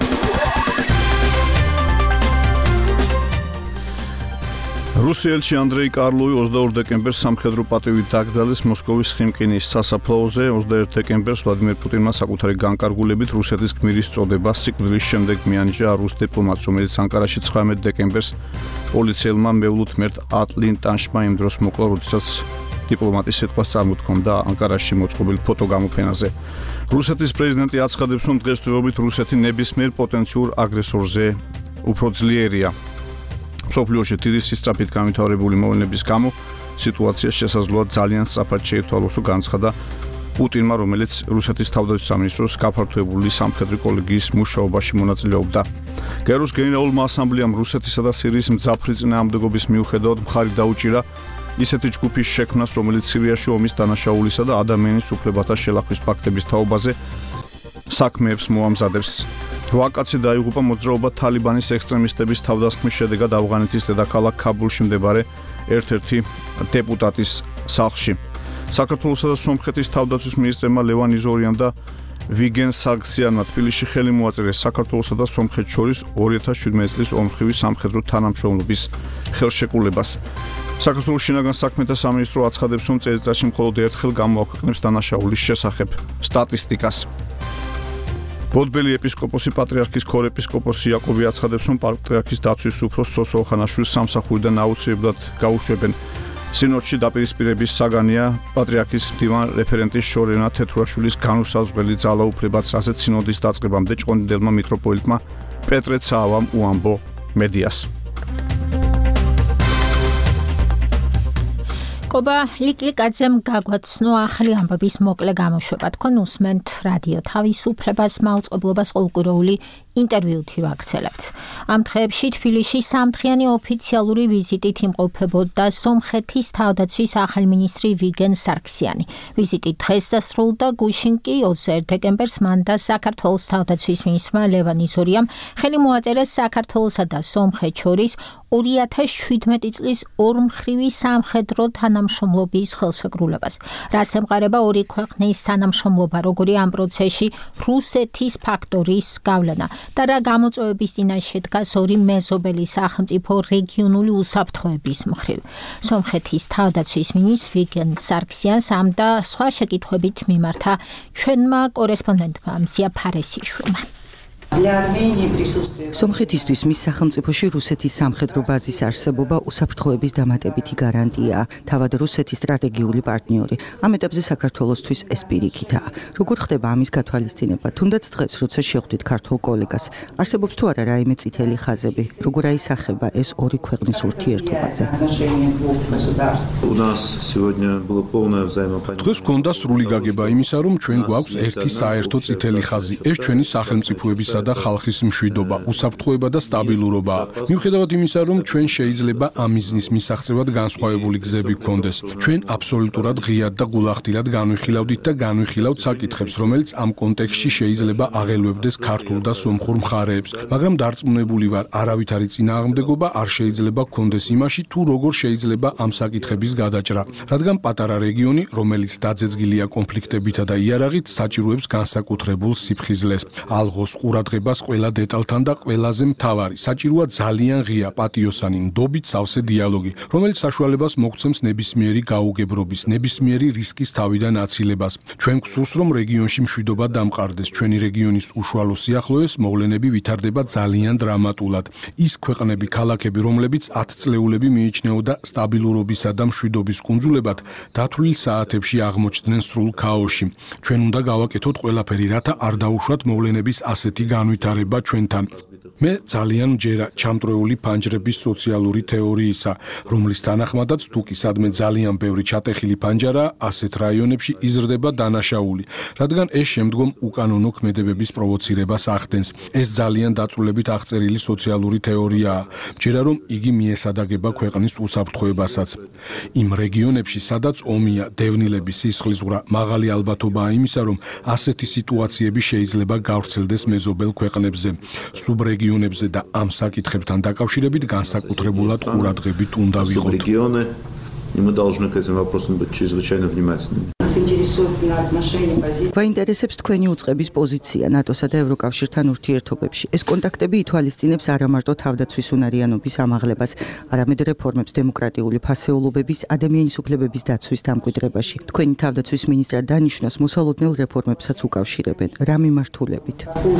D: რუსი ანდრეი კარლოვი 22 დეკემბერს სამხედრო პატივით დაკრძალეს მოსკოვის ხიმკინის სასაფლაოზე. 21 დეკემბერს ვლადიმერ პუტინმა საკუთარი განკარგულებით რუსეთის გმირის წოდება სიკვდილის შემდეგ მიანიჭა რუს დიპლომატს, რომელიც ანკარაში 19 დეკემბერს პოლიციელმა მევლუთ მერტ ატლინ ტანშმა იმ დროს მოკლა, როდესაც დიპლომატის სიტყვას წარმოთქვამდა ანკარაში მოწყობილ ფოტოგამოფენაზე. რუსეთის პრეზიდენტი აცხადებს, რომ დღესდღეობით რუსეთი ნებისმიერ პოტენციურ აგრესორზე უფრო ძლიერია. მსოფლიოში დიდი სისწრაფით განვითარებული მოვლენების გამო სიტუაცია შესაძლოა ძალიან სწრაფად შეიცვალოს, განცხადა პუტინმა, რომელიც რუსეთის თავდაცვის სამინისტროს გაფართოებული სამხედრო კოლეგიის მუშაობაში მონაწილეობდა. გაეროს გენერალურმა ასამბლეამ რუსეთისა და სირიის მძაფრი წინააღმდეგობის მიუხედავად მხარი დაუჭირა ისეთი ჯგუფის შექმნას, რომელიც სირიაში ომის დანაშაულისა და ადამიანის უფლებათა შელახვის ფაქტების თაობაზე საქმეებს მოამზადებს. 8 კაცი დაიღუპა მოძრაობა თალიბანის ექსტრემისტების თავდასხმის შედეგად ავღანეთის დედაქალაქ ქაბულში მდებარე ერთ-ერთი დეპუტატის სახლში. საქართველოსა და სომხეთის თავდაცვის მინისტრებმა ლევან იზორიამ და ვიგენ სარგსიანმა თბილისში ხელი მოაწერეს საქართველოსა და სომხეთს შორის 2017 წლის ომხრივი სამხედრო თანამშრომლობის ხელშეკრულებას. საქართველოს შინაგან საქმეთა სამინისტრო აცხადებს, რომ წელიწადში მხოლოდ ერთხელ გამოაქვეყნებს დანაშაულის შესახებ სტატისტიკას. ბოდბელი ეპისკოპოსი პატრიარქის ქორეპისკოპოსი იაკობი აცხადებს, რომ პატრიარქის დაცვის უფროს სოსო ოხანაშვილს სამსახურიდან აუცილებლად გაუშვებენ. სინოდში დაპირისპირების საგანია პატრიარქის მდივან რეფერენტის შორენა თეთრუაშვილის განუსაზღვრელი ძალაუფლებაც, რასაც სინოდის დაწყებამდე ჭყონდიდელმა მიტროპოლიტმა პეტრე ცაავამ უამბო მედიას.
B: კობა ლიკლიკაძემ გაგვაცნო ახალი ამბების მოკლე გამოშვება. თქვენ უსმენთ რადიო თავისუფლებას, მაუწყებლობას ყოლკუროული ინტერვიუთი ვაგრძელებთ. ამ დღეებში თბილისში სამდღიანი ოფიციალური ვიზიტით იმყოფებოდა სომხეთის თავდაცვის ახალ მინისტრი ვიგენ სარგსიანი. ვიზიტი დღეს დასრულდა გუშინ კი 21 დეკემბერს მან და საქართველოს თავდაცვის მინისტრმა ლევან იზორიამ ხელი მოაწერა საქართველოსა და სომხეთს შორის 2017 წლის ორმხრივი სამხედრო თანამშრომლობის ხელშეკრულებას. რაც ემყარება ორი ქვეყნის თანამშრომლობა, როგორი ამ პროცესში რუსეთის ფაქტორის გავლენა და რა გამოწვევების წინაშე დგას ორი მეზობელი სახელმწიფო რეგიონული უსაფრთხოების მხრივ. სომხეთის თავდაცვის მინისტრ ვიგენ სარგსიანს ამ და სხვა შეკითხვებით მიმართა ჩვენმა კორესპონდენტმა მზია ფარესიშვილმა.
E: სომხეთისთვის მის სახელმწიფოში რუსეთის სამხედრო ბაზის არსებობა უსაფრთხოების დამატებითი გარანტია, თავად რუსეთის სტრატეგიული პარტნიორი. ამ ეტაპზე საქართველოსთვის ეს პირიქითაა. როგორ ხდება ამის გათვალისწინება? თუნდაც დღეს, როცა შეხვდით ქართულ კოლეგას, არსებობს თუ არა რაიმე წითელი ხაზები? როგორ აისახება ეს ორი ქვეყნის ურთიერთობაზე?
H: დღეს გვქონდა სრული გაგება იმისა, რომ ჩვენ გვაქვს ერთი საერთო წითელი ხაზი. ეს ჩვენი სახელმწიფოებისა და ხალხის მშვიდობა, უსაფრთხოება და სტაბილურობა. მიუხედავად იმისა, რომ ჩვენ შეიძლება ამ მიზნის მისაღწევად განსხვავებული გზები გქონდეს, ჩვენ აბსოლუტურად ღიად და გულახდილად განვიხილავდით და განვიხილავთ საკითხებს, რომელიც ამ კონტექსტში შეიძლება აღელვებდეს ქართულ და სომხურ მხარეებს, მაგრამ დარწმუნებული ვარ, არავითარი წინააღმდეგობა არ შეიძლება გქონდეს იმაში, თუ როგორ შეიძლება ამ საკითხების გადაჭრა, რადგან პატარა რეგიონი, რომელიც დაძეძგილია კონფლიქტებითა და იარაღით, საჭიროებს განსაკუთრებულ სიფხიზლეს. ალღოს ყურადღებას ყველა დეტალთან და ყველაზე მთავარი, საჭიროა ძალიან ღია, პატიოსანი, ნდობით სავსე დიალოგი, რომელიც საშუალებას მოგცემს ნებისმიერი გაუგებრობის, ნებისმიერი რისკის თავიდან აცილებას. ჩვენ გვსურს, რომ რეგიონში მშვიდობა დამყარდეს, ჩვენი რეგიონის უშუალო სიახლოვეს მოვლენები ვითარდება ძალიან დრამატულად. ის ქვეყნები, ქალაქები, რომლებიც 10 წლეულები მიიჩნეოდა სტაბილურობისა და მშვიდობის კუნძულებად, დათვლილ საათებში აღმოჩნდნენ სრულ ქაოსში. ჩვენ უნდა გავაკეთოთ ყველაფერი, რათა არ დაუშვათ მოვლენების ასეთი განვითარება ჩვენთან. მე ძალიან მჯერა ჩამტრეული ფანჯრების სოციალური თეორიისა, რომლის თანახმადაც თუ კი სადმე ძალიან ბევრი ჩატეხილი ფანჯარა, ასეთ რაიონებში იზრდება დანაშაული, რადგან ეს შემდგომ უკანონო ქმედებების პროვოცირებას ახდენს. ეს ძალიან დაწვრილებით აღწერილი სოციალური თეორიაა. მჯერა რომ იგი მიესადაგება ქვეყნის უსაფრთხოებასაც. იმ რეგიონებში, სადაც ომია, დევნილების სისხლისღვრა, მაღალი ალბათობაა იმისა, რომ ასეთი სიტუაციები შეიძლება გავრცელდეს მეზობელ ქვეყნებზე. სუბრეგიონებში რეგიონებზე და ამ საკითხებთან დაკავშირებით განსაკუთრებულად ყურადღებით უნდა ვიყოთ.
J: Мы должны к этим вопросам быть чрезвычайно внимательными.
E: გვაინტერესებს თქვენი უწყების პოზიცია ნატოსა და ევროკავშირთან ურთიერთობებში. ეს კონტაქტები ითვალისწინებს არა მარტო თავდაცვის უნარიანობის ამაღლებას, არამედ რეფორმებს დემოკრატიული ფასეულობების, ადამიანის უფლებების დაცვის დამკვიდრებაში. თქვენი თავდაცვის მინისტრად დანიშნვას მოსალოდნელ რეფორმებსაც უკავშირებენ. რა მიმართულებით?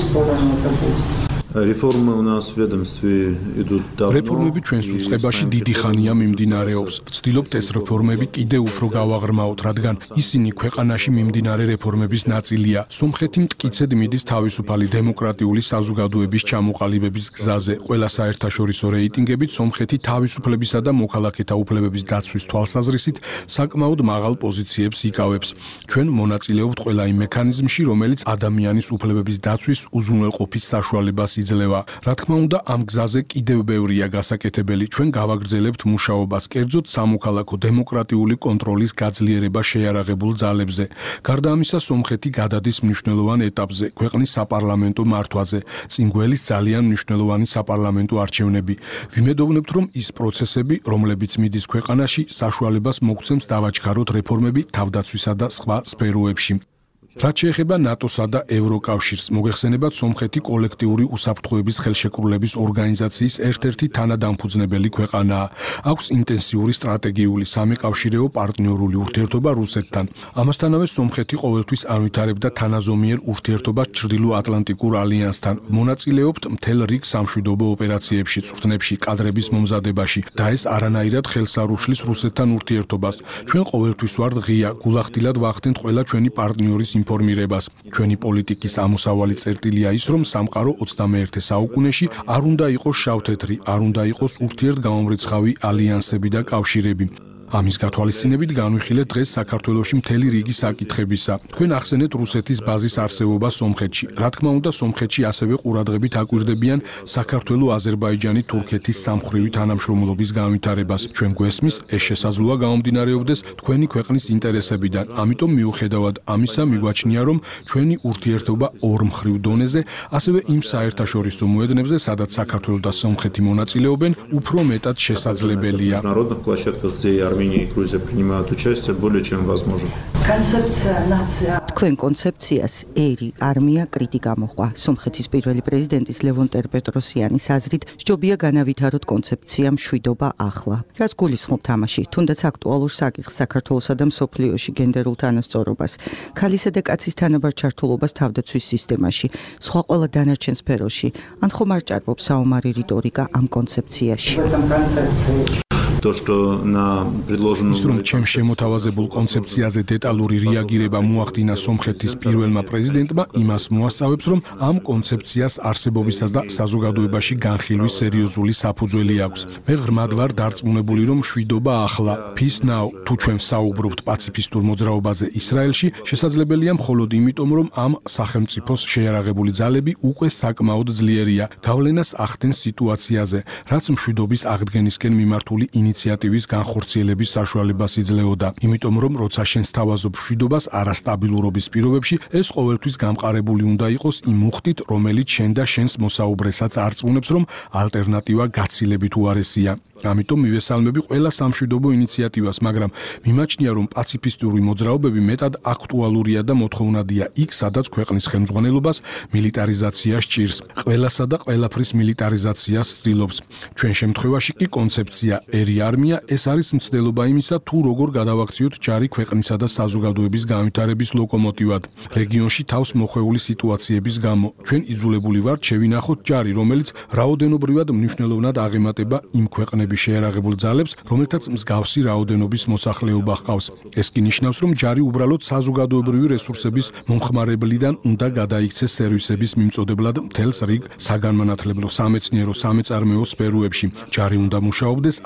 J: Реформы у нас в ведомстве идут давно.
H: რეფორმები ჩვენს უწყებაში დიდი ხანია მიმდინარეობს. ვცდილობთ ეს რეფორმები კიდევ უფრო გავაღრმავოთ, რადგან ისინი ქვეყანაში მიმდინარე რეფორმების ნაწილია. სომხეთი მტკიცედ მიდის თავისუფალი დემოკრატიული საზოგადოების ჩამოყალიბების გზაზე. ყველა საერთაშორისო რეიტინგებით სომხეთი თავისუფლებისა და მოქალაქეთა უფლებების დაცვის თვალსაზრისით საკმაოდ მაღალ პოზიციებს იკავებს. ჩვენ მონაწილეობთ ყველა იმ მექანიზმში, რომელიც ადამიანის უფლებების დაცვის უზრუნველყოფის საშუალებას იძლევა. რა თქმა უნდა, ამ გზაზე კიდევ ბევრია გასაკეთებელი. ჩვენ გავაგრძელებთ მუშაობას, კერძოდ სამოქალაქო დემოკრატიული კონტროლის გაძლიერება შეიარაღებულ ძალებზე. გარდა ამისა, სომხეთი გადადის მნიშვნელოვან ეტაპზე ქვეყნის საპარლამენტო მართვაზე. წინ გველის ძალიან მნიშვნელოვანი საპარლამენტო არჩევნები. ვიმედოვნებთ, რომ ის პროცესები, რომლებიც მიდის ქვეყანაში, საშუალებას მოგცემს დავაჩქაროთ რეფორმები თავდაცვისა და სხვა სფეროებში. რაც შეეხება ნატოსა და ევროკავშირს, მოგეხსენებათ, სომხეთი კოლექტიური უსაფრთხოების ხელშეკრულების ორგანიზაციის ერთ-ერთი თანადამფუძნებელი ქვეყანაა. აქვს ინტენსიური სტრატეგიული სამეკავშირეო პარტნიორული ურთიერთობა რუსეთთან. ამასთანავე სომხეთი ყოველთვის ავითარებდა თანაზომიერ ურთიერთობას ჩრდილო-ატლანტიკურ ალიანსთან. მონაწილეობთ მთელ რიგ სამშვიდობო ოპერაციებში, წვრთნებში, კადრების მომზადებაში და ეს არანაირად ხელს არ უშლის რუსეთთან ურთიერთობას. ჩვენ ყოველთვის ვართ ღია, გულახდილად ვახდენთ ყველა ჩვენი პარტნიორის ინფორმირებას. ჩვენი პოლიტიკის ამოსავალი წერტილია ის, რომ სამყარო 21 საუკუნეში არ უნდა იყოს შავთეთრი, არ უნდა იყოს ურთიერთგამომრიცხავი ალიანსები და კავშირები. ამის გათვალისწინებით განვიხილეთ დღეს საქართველოში მთელი რიგი საკითხებისა. თქვენ ახსენეთ რუსეთის ბაზის არსებობა სომხეთში. რა თქმა უნდა, სომხეთში ასევე ყურადღებით აკვირდებიან საქართველოს, აზერბაიჯანის, თურქეთის სამხრივი თანამშრომლობის განვითარებას. ჩვენ გვესმის, ეს შესაძლოა გამომდინარეობდეს თქვენი ქვეყნის ინტერესებიდან. ამიტომ მიუხედავად ამისა, მიგვაჩნია, რომ ჩვენი ურთიერთობა ორმხრივ დონეზე, ასევე იმ საერთაშორისო მოედნებზე, სადაც საქართველო და სომხეთი მონაწილეობენ, უფრო მეტად შესაძლებელია.
J: Армения и Грузия принимают участие более чем возможно.
E: თქვენ კონცეფციას ერი არმია კრიტიკა მოყვა. სომხეთის პირველი პრეზიდენტის ლევონ ტერპეტროსიანის აზრით, სჯობია განავითაროთ კონცეფცია მშვიდობა ახლა. რაც გულისხმობთ ამაში, თუნდაც აქტუალურ საკითხს საქართველოსა და მსოფლიოში გენდერულ თანასწორობას, ქალისა და კაცის თანაბარ ჩართულობას თავდაცვის სისტემაში, სხვა ყველა დანარჩენ სფეროში, ან ხომ არ ჭარბობს საომარი რიტორიკა ამ კონცეფციაში?
J: То, что на предложенном
H: ის რომ ჩემ შემოთავაზებულ კონცეფციაზე დეტალური რეაგირება მოახდინა სომხეთის პირველმა პრეზიდენტმა, იმას მოასწავებს, რომ ამ კონცეფციას არსებობისას და საზოგადოებაში განხილვის სერიოზული საფუძველი აქვს. მე ღრმად ვარ დარწმუნებული, რომ მშვიდობა ახლა, peace now, თუ ჩვენ საუბრობთ პაციფისტურ მოძრაობაზე ისრაელში, შესაძლებელია მხოლოდ იმიტომ, რომ ამ სახელმწიფოს შეიარაღებული ძალები უკვე საკმაოდ ძლიერია. გავლენას ახდენს სიტუაციაზე, რაც მშვიდობის აღდგენისკენ მიმართული ინიციატივის განხორციელების საშუალებას იძლეოდა. იმიტომ რომ როცა შენს თავაზობ მშვიდობას არასტაბილურობის პირობებში, ეს ყოველთვის გამყარებული უნდა იყოს იმ მუხტით, რომელიც შენ და შენს მოსაუბრესაც არწმუნებს, რომ ალტერნატივა გაცილებით უარესია. ამიტომ მივესალმები ყველა სამშვიდობო ინიციატივას, მაგრამ მიმაჩნია, რომ პაციფისტური მოძრაობები მეტად აქტუალურია და მოთხოვნადია იქ, სადაც ქვეყნის ხელმძღვანელობას მილიტარიზაცია სჭირს. ყველასა და ყველაფრის მილიტარიზაციას ცდილობს. ჩვენ შემთხვევაში კი კონცეფცია ერი არმია ეს არის მცდელობა იმისა, თუ როგორ გადავაქციოთ ჯარი ქვეყნისა და საზოგადოების განვითარების ლოკომოტივად. რეგიონში თავს მოხვეული სიტუაციების გამო ჩვენ იძულებული ვართ შევინახოთ ჯარი, რომელიც რაოდენობრივად მნიშვნელოვნად აღემატება იმ ქვეყნების შეიარაღებულ ძალებს, რომელთაც მსგავსი რაოდენობის მოსახლეობა ჰყავს. ეს კი ნიშნავს, რომ ჯარი უბრალოდ საზოგადოებრივი რესურსების მომხმარებლიდან უნდა გადაიქცეს სერვისების მიმწოდებლად მთელს რიგ საგანმანათლებლო, სამეცნიერო, სამეწარმეო სფეროებში. ჯარი უნდა მუშაობდეს ახალგაზრდა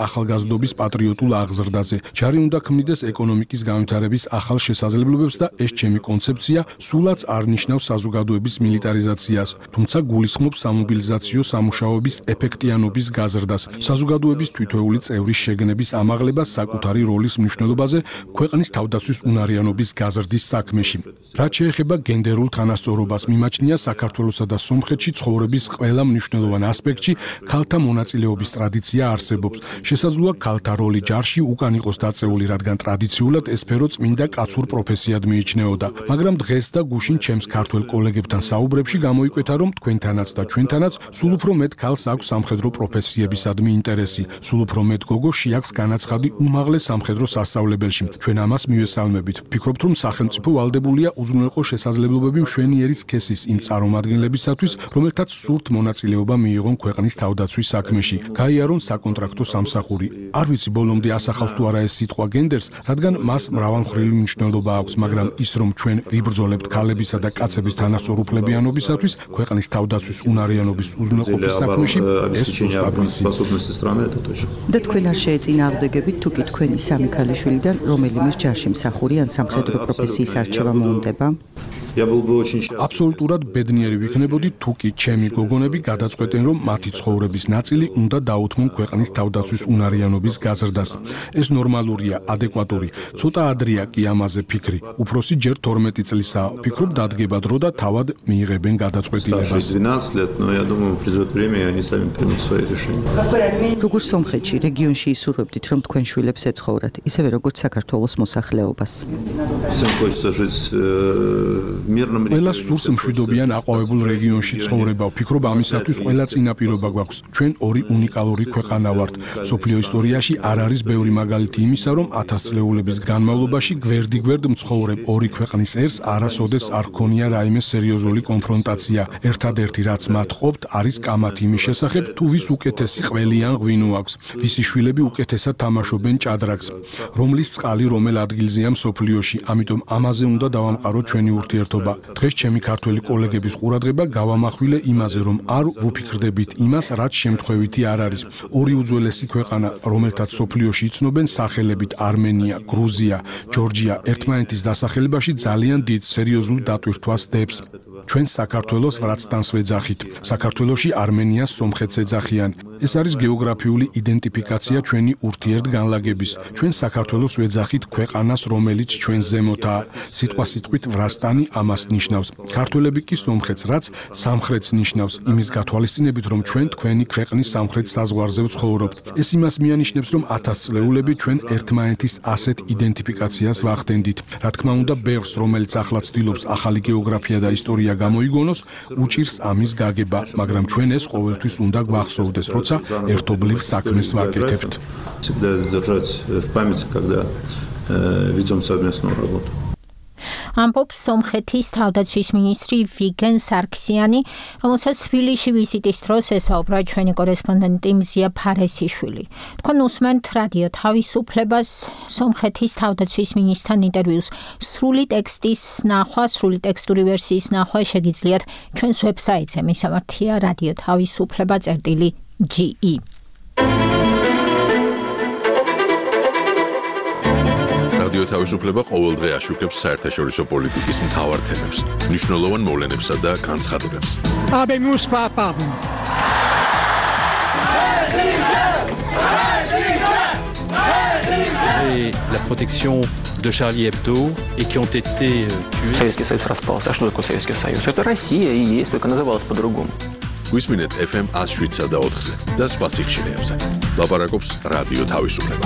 H: საზრდოობის პატრიოტულ აღზრდაზე. ჯარი უნდა ქმნიდეს ეკონომიკის განვითარების ახალ შესაძლებლობებს და ეს ჩემი კონცეფცია სულაც არ ნიშნავს საზოგადოების მილიტარიზაციას, თუმცა გულისხმობს სამობილიზაციო სამუშაოების ეფექტიანობის გაზრდას, საზოგადოების თითოეული წევრის შეგნების ამაღლებას საკუთარი როლის მნიშვნელობაზე ქვეყნის თავდაცვის უნარიანობის გაზრდის საქმეში. რაც შეეხება გენდერულ თანასწორობას, მიმაჩნია საქართველოსა და სომხეთში ცხოვრების ყველა მნიშვნელოვან ასპექტში ქალთა მონაწილეობის ტრადიცია არსებობს. შესაძლოა ქალთა როლი ჯარში უკან იყოს დაწეული, რადგან ტრადიციულად ეს სფერო წმინდა კაცურ პროფესიად მიიჩნეოდა. მაგრამ დღეს და გუშინ ჩემს ქართველ კოლეგებთან საუბრებში გამოიკვეთა, რომ თქვენთანაც და ჩვენთანაც სულ უფრო მეტ ქალს აქვს სამხედრო პროფესიებისადმი ინტერესი, სულ უფრო მეტ გოგო შეაქვს განაცხადი უმაღლეს სამხედრო სასწავლებელში. ჩვენ ამას მივესალმებით. ვფიქრობთ, რომ სახელმწიფო ვალდებულია უზრუნველყო შესაძლებლობები მშვენიერი სქესის იმ წარმომადგენლებისათვის, რომელთაც სურთ მონაწილეობა მიიღონ ქვეყნის თავდაცვის საქმეში, გაიარონ საკონტრაქტო სამსახური. არ ვიცი ბოლომდე ასახავს თუ არა ეს სიტყვა გენდერს, რადგან მას მრავალმხრივი მნიშვნელობა აქვს, მაგრამ ის რომ ჩვენ ვიბრძოლებთ ქალებისა და კაცების თანასწორ უფლებიანობისათვის, ქვეყნის თავდაცვის უნარიანობის უზრუნველყოფის საქმეში, ეს სუსტად ვიცი.
E: და თქვენ არ შეეწინააღმდეგებით თუ კი თქვენი სამი ქალიშვილიდან რომელიმე ჯარში მსახური ან სამხედრო პროფესიის არჩევა მოუნდება?
H: აბსოლუტურად ბედნიერი ვიქნებოდი თუ კი ჩემი გოგონები გადაწყვეტენ, რომ მათი ცხოვრების ნაწილი უნდა დაუთმონ ქვეყნის თავდაცვის უნარიანობის გაზრდას. ეს ნორმალურია, ადეკვატური. ცოტა ადრეა კი ამაზე ფიქრი. უფროსი ჯერ 12 წლისაა. ფიქრობ დადგება დრო და თავად მიიღებენ გადაწყვეტილებას.
E: როგორც სომხეთში, რეგიონში ისურვებდით, რომ თქვენ შვილებს ეცხოვრათ, ისევე როგორც საქართველოს მოსახლეობას.
H: ყველა სურს მშვიდობიან აყვავებულ რეგიონში ცხოვრება. ვფიქრობ ამისათვის ყველა წინაპირობა გვაქვს. ჩვენ ორი უნიკალური ქვეყანა ვართ. სოფლიო ისტორიაში არ არის ბევრი მაგალითი იმისა, რომ 1000 წლეულების განმავლობაში გვერდიგვერდ მცხოვრებ ორი ქვეყნის ერს არასოდეს არ ჰქონია რაიმე სერიოზული კონფრონტაცია. ერთადერთი რაც მათ ყოფთ არის კამათი იმის შესახებ, თუ ვის უკეთესი ყველი ან ღვინო აქვს, ვისი შვილები უკეთესად თამაშობენ ჭადრაკს, რომლის წყალი რომელ ადგილზეა მსოფლიოში. ამიტომ ამაზე უნდა დავამყაროთ ჩვენი ურთიერთობა. დღეს ჩემი ქართველი კოლეგების ყურადღება გავამახვილე იმაზე, რომ არ ვუფიქრდებით იმას, რაც შემთხვევითი არ არის. ორი უძველესი ქვეყანა, რომელთაც სოფლიოში იცნობენ სახელებით არმენია, გრუზია, ჯორჯია, ერთმანეთის დასახელებაში ძალიან დიდ სერიოზულ დატვირთვას დებს. ჩვენ საქართველოს ვრაცდანს ვეძახით. საქართველოში არმენიას სომხეთს ეძახიან. ეს არის გეოგრაფიული იდენტიფიკაცია ჩვენი ურთიერთგანლაგების. ჩვენ საქართველოს ვეძახით ქვეყანას, რომელიც ჩვენ ზემოთაა. სიტყვასიტყვით ვრასტანი ამას ნიშნავს. ქართველები კი სომხეთს, რაც სამხრეთს ნიშნავს, იმის გათვალისწინებით, რომ ჩვენ თქვენი ქვეყნის სამხრეთ საზღვარზე ვცხოვრობთ. ეს იმას მიანიშნებს, რომ 1000 წლეულები ჩვენ ერთმანეთის ასეთ იდენტიფიკაციას ვახდენდით. რა თქმა უნდა, ბევრს, რომელიც ახლა ცდილობს ახალი გეოგრაფია და ისტორია გამოიგონოს, უჭირს ამის გაგება, მაგრამ ჩვენ ეს ყოველთვის უნდა გვახსოვდეს, როცა ერთობლივ საქმეს ვაკეთებთ.
B: ამბობს სომხეთის თავდაცვის მინისტრი ვიგენ სარქსიანი, რომელსაც თბილისში ვიზიტის დროს ესაუბრა ჩვენი კორესპონდენტი მზია ფარესიშვილი. თქვენ უსმენთ რადიო თავისუფლებას, სომხეთის თავდაცვის მინისტრთან ინტერვიუს. სრული ტექსტის ნახვა, სრული ტექსტური ვერსიის ნახვა შეგიძლიათ ჩვენს ვებსაიტზე, მისამართია რადიო თავისუფლება.ge.
A: რადიო თავისუფლება ყოველდღე აშუქებს საერთაშორისო პოლიტიკის მთავარ თემებს, მნიშვნელოვან მოვლენებსა და განცხადებებს.
K: La protection de Charlie Hebdo et qui ont été tués.
L: Советский Союз распался. А что такое Советский Союз? Это Россия и есть, только называлась по-другому.
A: გვისმინეთ FM 107-ზე და 4-ზე და სხვა სიხშირეებზე. ლაპარაკობს რადიო თავისუფლება.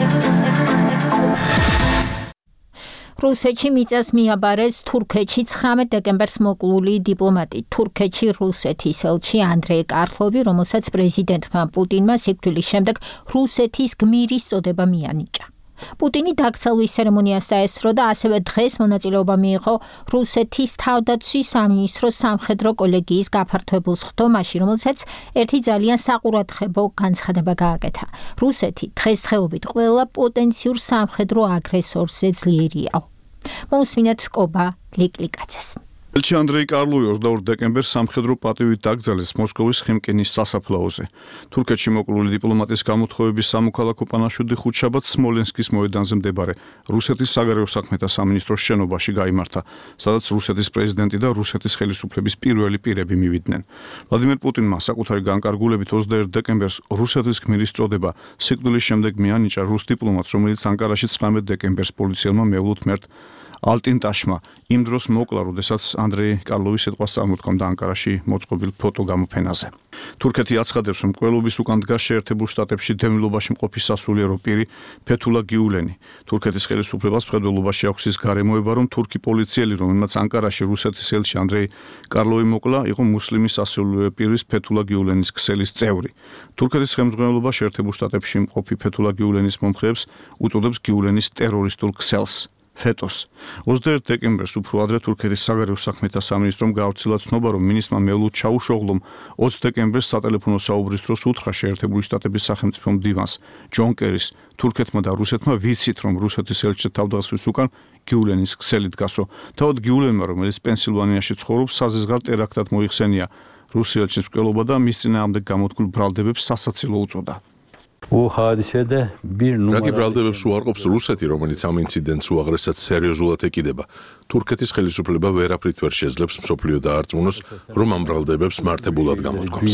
B: რუსეთში მიწას მიაბარეს თურქეთში 19 დეკემბერს მოკლული დიპლომატი, თურქეთში რუსეთის ელჩი ანდრეი კარლოვი, რომელსაც პრეზიდენტმა პუტინმა სიკვდილის შემდეგ რუსეთის გმირის წოდება მიანიჭა. პუტინი დაკრძალვის ცერემონიას დაესწრო და ასევე დღეს მონაწილეობა მიიღო რუსეთის თავდაცვის სამინისტროს სამხედრო კოლეგიის გაფართოებულ სხდომაში, რომელსაც ერთი ძალიან საყურადღებო განცხადება გააკეთა. რუსეთი დღესდღეობით ყველა პოტენციურ სამხედრო აგრესორზე ძლიერია. მოусმინეთ კობა ლიკლიკაძეს.
D: ელჩი ანდრეი კარლოვი 22 დეკემბერს სამხედრო პატივით დაკრძალეს მოსკოვის ხიმკინის სასაფლაოზე. თურქეთში მოკლული დიპლომატის გამოთხოვების სამოქალაქო პანაშვიდი ხუთშაბათს სმოლენსკის მოედანზე მდებარე რუსეთის საგარეო საქმეთა სამინისტროს შენობაში გაიმართა, სადაც რუსეთის პრეზიდენტი და რუსეთის ხელისუფლების პირველი პირები მივიდნენ. ვლადიმერ პუტინმა საკუთარი განკარგულებით 21 დეკემბერს რუსეთის გმირის წოდება სიკვდილის შემდეგ მიანიჭა რუს დიპლომატს, რომელიც ანკარაში 19 დეკემბერს პოლიციელმა მეულოთ მერტ ალტინტაშმა იმ დროს მოკლა, როდესაც ანდრეი კარლოვის სიტყვას წარმოთქვამდა ანკარაში მოწყობილ ფოტოგამოფენაზე. თურქეთი აცხადებს, რომ მკვლელობის უკან დგას შეერთებულ შტატებში დევნილობაში მყოფი სასულიერო პირი ფეთულა გიულენი. თურქეთის ხელისუფლებას მხედველობაში აქვს ის გარემოება, რომ თურქი პოლიციელი, რომელმაც ანკარაში რუსეთის ელჩი ანდრეი კარლოვი მოკლა, იყო მუსლიმი სასულიერო პირის ფეთულა გიულენის ქსელის წევრი. თურქეთის ხელმძღვანელობა შეერთებულ შტატებში მყოფი ფეთულა გიულენის მომხრეებს უწოდებს გიულენის ტერორისტულ ქსელს. ფეტოს 21 დეკემბერს უფრო ადრე თურქეთის საგარეო საქმეთა სამინისტრომ გაავრცელა ცნობა, რომ მინისტრმა მევლუდ ჩაუშოღლომ 20 დეკემბერს სატელეფონო საუბრის დროს უთხრა შეერთებული შტატების სახელმწიფო მდივანს ჯონ კერის თურქეთმა და რუსეთმა ვიცით, რომ რუსეთის ელჩი თავდასხმის უკან გიულენის ქსელი დგასო. თავად გიულენმა, რომელიც პენსილვანიაში ცხოვრობს, საზღვარგარეთ ტერაქტად მოიხსენია რუსი ელჩის მკვლელობა და მის წინააღმდეგ გამოთქმულ ბრალდებებს სასაცილო უწოდა.
A: რაგი ბრალდებებს უარყოფს რუსეთი, რომელიც ამ ინციდენტს უაღრესად სერიოზულად ეკიდება. თურქეთის ხელისუფლება ვერაფრით ვერ შეძლებს მსოფლიო დაარწმუნოს, რომ ამ ბრალდებებს მართებულად გამოთქვამს.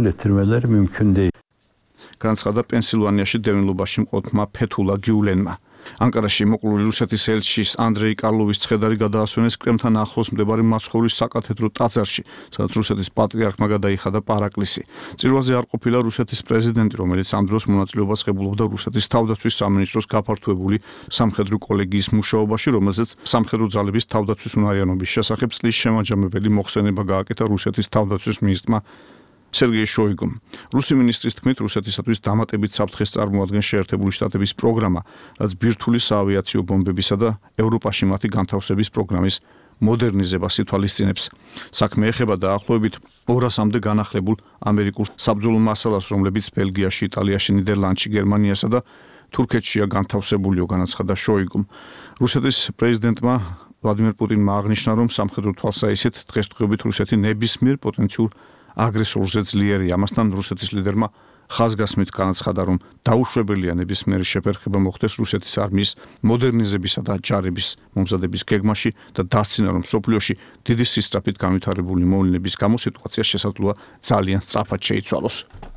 A: განაცხადა პენსილვანიაში დევნილობაში მყოფმა ფეთულა გიულენმა. ანკარაში მოკლული რუსეთის ელჩის ანდრეი კარლოვის ცხედარი გადაასვენეს კრემლთან ახლოს მდებარე მაცხოვრის საკათედრო ტაძარში, სადაც რუსეთის პატრიარქმა გადაიხადა პარაკლისი. წირვაზე არ ყოფილა რუსეთის პრეზიდენტი, რომელიც ამ დროს მონაწილეობას ღებულობდა რუსეთის თავდაცვის სამინისტროს გაფართოებული სამხედრო კოლეგიის მუშაობაში, რომელზეც სამხედრო ძალების თავდაცვის უნარიანობის შესახებ წლის შემაჯამებელი მოხსენება გააკეთა რუსეთის თავდაცვის მინისტრმა სერგეი შოიგუმ. რუსი მინისტრის თქმით, რუსეთისათვის დამატებით საფრთხეს წარმოადგენს შეერთებული შტატების პროგრამა, რაც ბირთვული საავიაციო ბომბებისა და ევროპაში მათი განთავსების პროგრამის მოდერნიზებას ითვალისწინებს. საქმე ეხება დაახლოებით 200-მდე განახლებულ ამერიკულ საბრძოლო მასალას, რომლებიც ბელგიაში, იტალიაში, ნიდერლანდში, გერმანიასა და თურქეთშია განთავსებულიო, განაცხადა შოიგუმ. რუსეთის პრეზიდენტმა ვლადიმერ პუტინმა აღნიშნა, რომ სამხედრო თვალსაჩინით დღესდღეობით რუსეთი ნებისმიერ პოტენციურ აგრესორზე ძლიერია. ამასთან რუსეთის ლიდერმა ხაზგასმით განაცხადა, რომ დაუშვებელია ნებისმიერი შეფერხება მოხდეს რუსეთის არმიის მოდერნიზებისა და ჯარების მომზადების გეგმაში და დასცინა, რომ სოფლიოში დიდი სისწრაფით განვითარებული მოვლენების გამო სიტუაცია შესაძლოა ძალიან სწრაფად შეიცვალოს.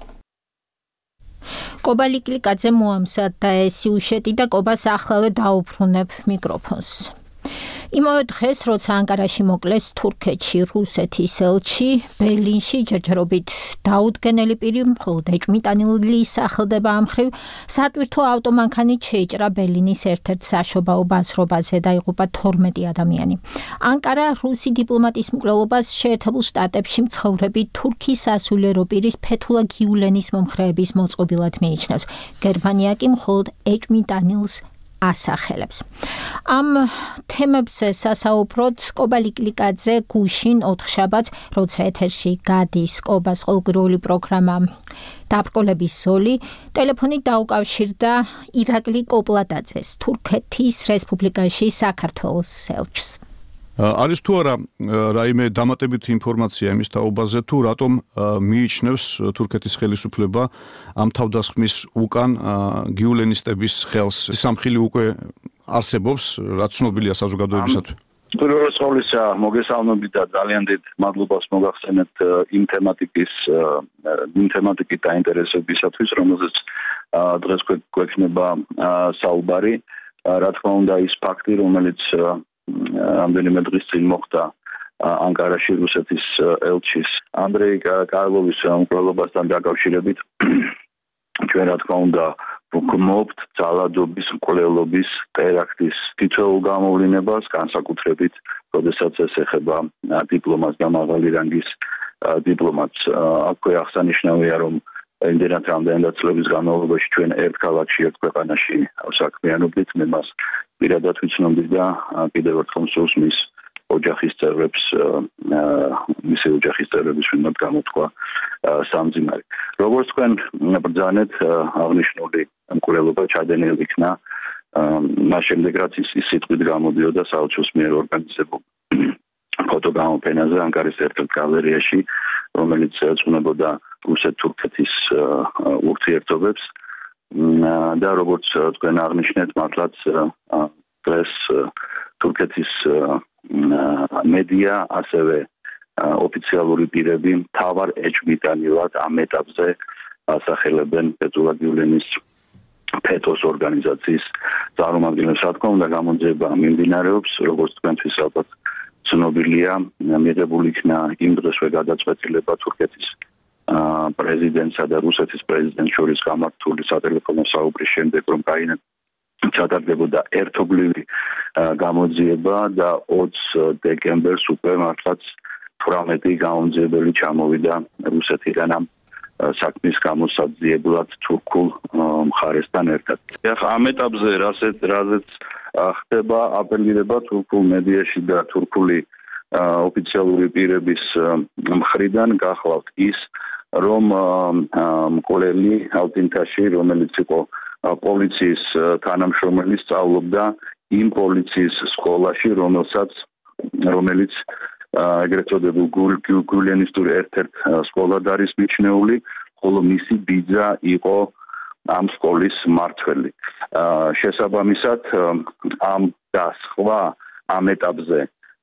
B: კობა ლიკლიკაძე მოამზადდა ეს სიუჟეტი და კობას ახლავე დაუბრუნებ მიკროფონს. იმავე დღეს, როცა ანკარაში მოკლეს თურქეთში რუსეთის ელჩი, ბერლინში ჯერჯერობით დაუდგენელი პირი მხოლოდ ეჭვმიტანილი სახელდება ამ მხრივ სატვირთო ავტომანქანით შეიჭრა ბერლინის ერთ-ერთ საშობაო ბაზრობაზე და იღუპა 12 ადამიანი. ანკარა რუსი დიპლომატის მკვლელობას შეერთებულ შტატებში მცხოვრები თურქის სასულიერო პირის ფეთულა გიულენის მომხრეების მოწყობილად მიიჩნევს. გერმანია კი მხოლოდ ეჭვმიტანილს ასახელებს. ამ თემებზე სასაუბროთ კობა ლიკლიკაძე გუშინ 4 შაბათს, როცა ეთერში გადის კობას ყოველკვირეული პროგრამა დაბრკოლების ზოლი, ტელეფონით დაუკავშირდა ირაკლი კოპლადაძეს, თურქეთის რესპუბლიკაში საქართველოს ელჩს.
D: არის თუ არა რაიმე დამატებითი ინფორმაცია იმის თაობაზე, თუ რატომ მიიჩნევს თურქეთის ხელისუფლება ამ თავდასხმის უკან გიულენისტების ხელს? სამხილი უკვე არსებობს, რაც ცნობილია საზოგადოებისათვის.
M: პირველ ყოვლისა მოგესალმებით და ძალიან დიდ მადლობას მოგახსენებთ იმ თემატიკით დაინტერესებისათვის, რომელზეც დღეს გვექნება საუბარი. რა თქმა უნდა, ის ფაქტი, რომელიც რამდენიმე დღის წინ მოხდა ანკარაში რუსეთის ელჩის ანდრეი კარლოვის მკვლელობასთან დაკავშირებით, ჩვენ რა თქმა უნდა ვგმობთ ძალადობის, მკვლელობის, ტერაქტის თითოეულ გამოვლენებას, განსაკუთრებით, როდესაც ეს ეხება დიპლომატს და მაღალი რანგის დიპლომატს. აქვე აღსანიშნავია, რომ იმდენად რამდენადაც წლების განმავლობაში ჩვენ ერთ ქალაქში, ერთ ქვეყანაში საქმიანობდით, მე მას პირადად ვიცნობდი და კიდევ ერთხელ მსურს მის ოჯახის წევრებს, მისი ოჯახის წევრების მიმართ გამოთქვა სამძიმარი. როგორც თქვენ ბრძანეთ, აღნიშნული მკვლელობა ჩადენილ იქნა მას შემდეგ, რაც ის სიტყვით გამოდიოდა საელჩოს მიერ ორგანიზებულ ფოტოგამოფენაზე ანკარის ერთ-ერთ გალერეაში, რომელიც ეძღვნებოდა რუსეთ-თურქეთის ურთიერთობებს და როგორც თქვენ აღნიშნეთ, მართლაც დღეს თურქეთის მედია, ასევე ოფიციალური პირები მთავარ ეჭვმიტანილად ამ ეტაპზე ასახელებენ ფეთულა გიულენის ფეთოს ორგანიზაციის წარმომადგენლებს. რა თქმა უნდა, გამოძიება მიმდინარეობს, როგორც თქვენთვის ალბათ ცნობილია, მიღებული იქნა იმ დღესვე გადაწყვეტილება თურქეთის პრეზიდენტსა და რუსეთის პრეზიდენტს შორის გამართული სატელეფონო საუბრის შემდეგ, რომ ჩატარდებოდა ერთობლივი გამოძიება და 20 დეკემბერს უკვე მართლაც 18 გამოძიებელი ჩამოვიდა რუსეთიდან ამ საქმის გამოსაძიებლად თურქულ მხარესთან ერთად. ამ ეტაპზე რაზეც ხდება აპელირება თურქულ მედიაში და თურქული ოფიციალური პირების მხრიდან გახლავთ ის, რომ მკვლელი ალტინტაში, რომელიც იყო პოლიციის თანამშრომელი, სწავლობდა იმ პოლიციის სკოლაში, რომელიც ეგრეთ წოდებულ გულენისტურ ერთ-ერთ სკოლად არის მიჩნეული, ხოლო მისი ბიძა იყო ამ სკოლის მმართველი. შესაბამისად, ამ და სხვა ამ ეტაპზე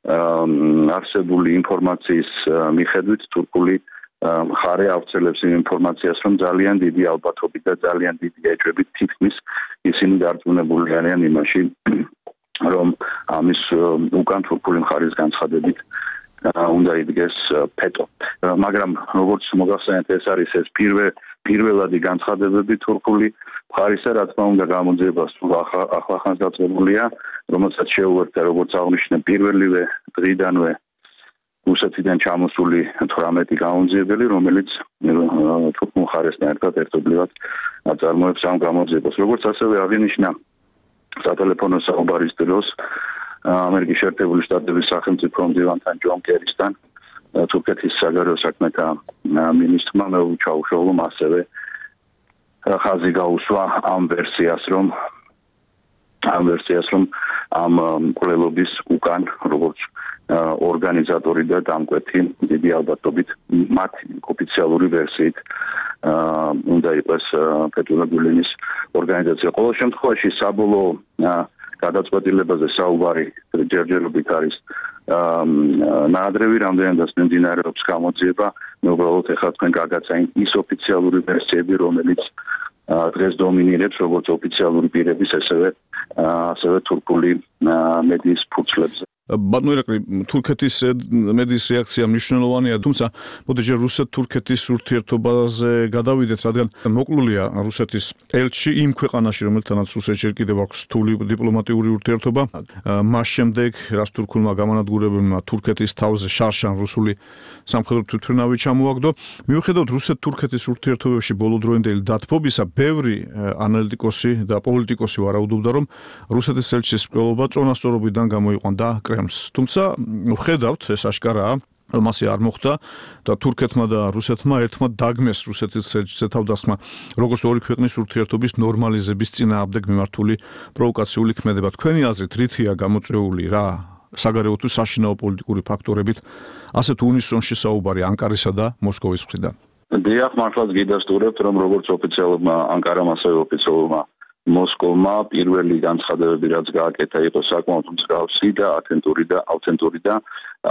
M: არსებული ინფორმაციის მიხედვით თურქული მხარე ავრცელებს იმ ინფორმაციას, რომ ძალიან დიდი ალბათობით და ძალიან დიდი ეჭვებით თითქმის ისინი დარწმუნებული არიან იმაში, რომ ამის უკან თურქული მხარის განცხადებით უნდა იდგეს ფეტო. მაგრამ როგორც მოგახსენეთ, ეს არის პირველადი განცხადებები თურქული მხარისა, რა თქმა უნდა, გამოძიებას ახლახანს დაწყებულია, რომელსაც შეუერთდა, როგორც აღნიშნე, პირველივე დღიდანვე რუსეთიდან ჩამოსული 18 გამოძიებელი, რომელიც თურქულ მხარესთან ერთად ერთობლივად აწარმოებს ამ გამოძიებას. როგორც ასევე აღინიშნა სატელეფონო საუბარის დროს ამერიკის შეერთებული შტატების სახელმწიფო მდივანთან ჯონ კერისთან თურქეთის საგარეო საქმეთა მინისტრმა მეულ ჩაუშოვლომ ასევე ხაზი გაუსვა ამ ვერსიას, რომ ამ მკვლელობის უკან როგორც ორგანიზატორი და დამკვეთი დიდი ალბათობით მათი ოფიციალური ვერსიით უნდა იყოს ფეთულა გიულენის ორგანიზაცია. ყოველ შემთხვევაში საბოლოო გადაწყვეტილებაზე საუბარი ჯერჯერობით არის ნაადრევი, რამდენადაც მიმდინარეობს გამოძიება. მე უბრალოდ ეხლა თქვენ გაგაცანით ის ოფიციალური ვერსიები, რომელიც დღეს დომინირებს როგორც ოფიციალური პირების, ასევე თურქული მედიის ფურცლებზე.
A: ბატონო ირაკლი, თურქეთის მედიის რეაქცია მნიშვნელოვანია, თუმცა მოდი ჯერ რუსეთ-თურქეთის ურთიერთობაზე გადავიდეთ, რადგან მოკლულია რუსეთის ელჩი იმ ქვეყანაში, რომელთანაც რუსეთს ჯერ კიდევ აქვს რთული დიპლომატიური ურთიერთობა. მას შემდეგ, რაც თურქულმა გამანადგურებელმა თურქეთის თავზე შარშან რუსული სამხედრო თვითმფრინავი ჩამოაგდო, მიუხედავად რუსეთ-თურქეთის ურთიერთობებში ბოლოდროინდელი დათბობისა, ბევრი ანალიტიკოსი და პოლიტიკოსი ვარაუდობდა, რომ რუსეთის ელჩის მკვლელობა წონასწორობიდან გამოიყვანდა თუმცა ვხედავთ, ეს აშკარაა, რომ ასე არ მოხდა და თურქეთმა და რუსეთმა ერთმანეთს დაგმეს რუსეთის ელჩის თავდასხმა, როგორც ორი ქვეყნის ურთიერთობის ნორმალიზების წინააღმდეგ მიმართული პროვოკაციული ქმედება. თქვენი აზრით, რითია გამოწვეული რა საგარეო თუ საშინაო პოლიტიკური ფაქტორებით ასეთ უნისონში საუბარი ანკარისა და მოსკოვის მხრიდან?
M: დიახ, მართლაც გიდასტურებთ, რომ როგორც ოფიციალურმა ანკარამ, ასევე ოფიციალურმა მოსკოვმა პირველი განცხადებები რაც გააკეთა იყო საკმაოდ მსგავსი და ავთენტური და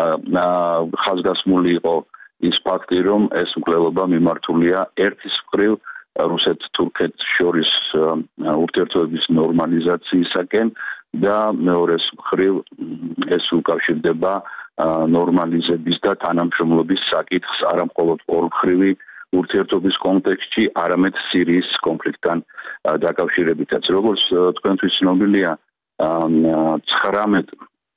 M: ხაზგასმული იყო ის ფაქტი, რომ ეს მკვლელობა მიმართულია ერთის მხრივ რუსეთ-თურქეთს შორის ურთიერთობების ნორმალიზაციისაკენ და მეორეს მხრივ ეს უკავშირდება ნორმალიზების და თანამშრომლობის საკითხს არა მხოლოდ ორმხრივი ურთიერთობის კონტექსტში, არამედ სირიის კონფლიქტთან დაკავშირებითაც. როგორც თქვენთვის ცნობილია, 19-20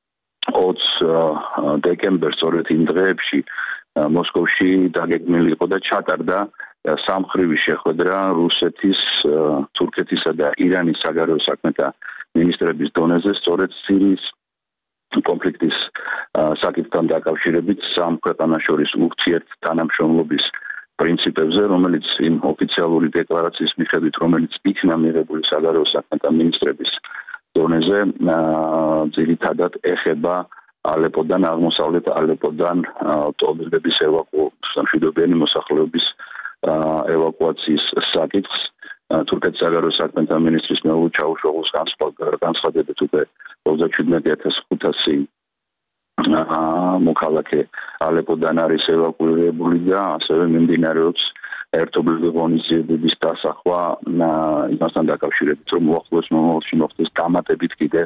M: დეკემბერს სწორედ იმ დღეებში მოსკოვში დაგეგმილი იყო და ჩატარდა სამხრივი შეხვედრა რუსეთის, თურქეთისა და ირანის საგარეო საქმეთა მინისტრების დონეზე, სწორედ სირიის კონფლიქტის საკითხთან დაკავშირებით სამ ქვეყანას შორის ურთიერთთანამშრომლობის პრინციპებზე, რომელიც იმ ოფიციალური დეკლარაციის მიხედვით, რომელიც იქნა მიღებული საგარეო საქმეთა მინისტრების დონეზე, ძირითადად ეხება ალეპოდან, აღმოსავლეთ ალეპოდან ტომილების სამშვიდობიანი მოსახლეობის ევაკუაციის საკითხს. თურქეთის საგარეო საქმეთა მინისტრის მეუღლე ჩაუშოღლუს განცხადებით უკვე 37500 მოქალაქე ალეპოდან არის ევაკუირებული და ასევე მიმდინარეობს ერთობლივი ღონისძიებების დასახვა იმასთან დაკავშირებით, რომ უახლოეს მომავალში მოხდეს დამატებით კიდევ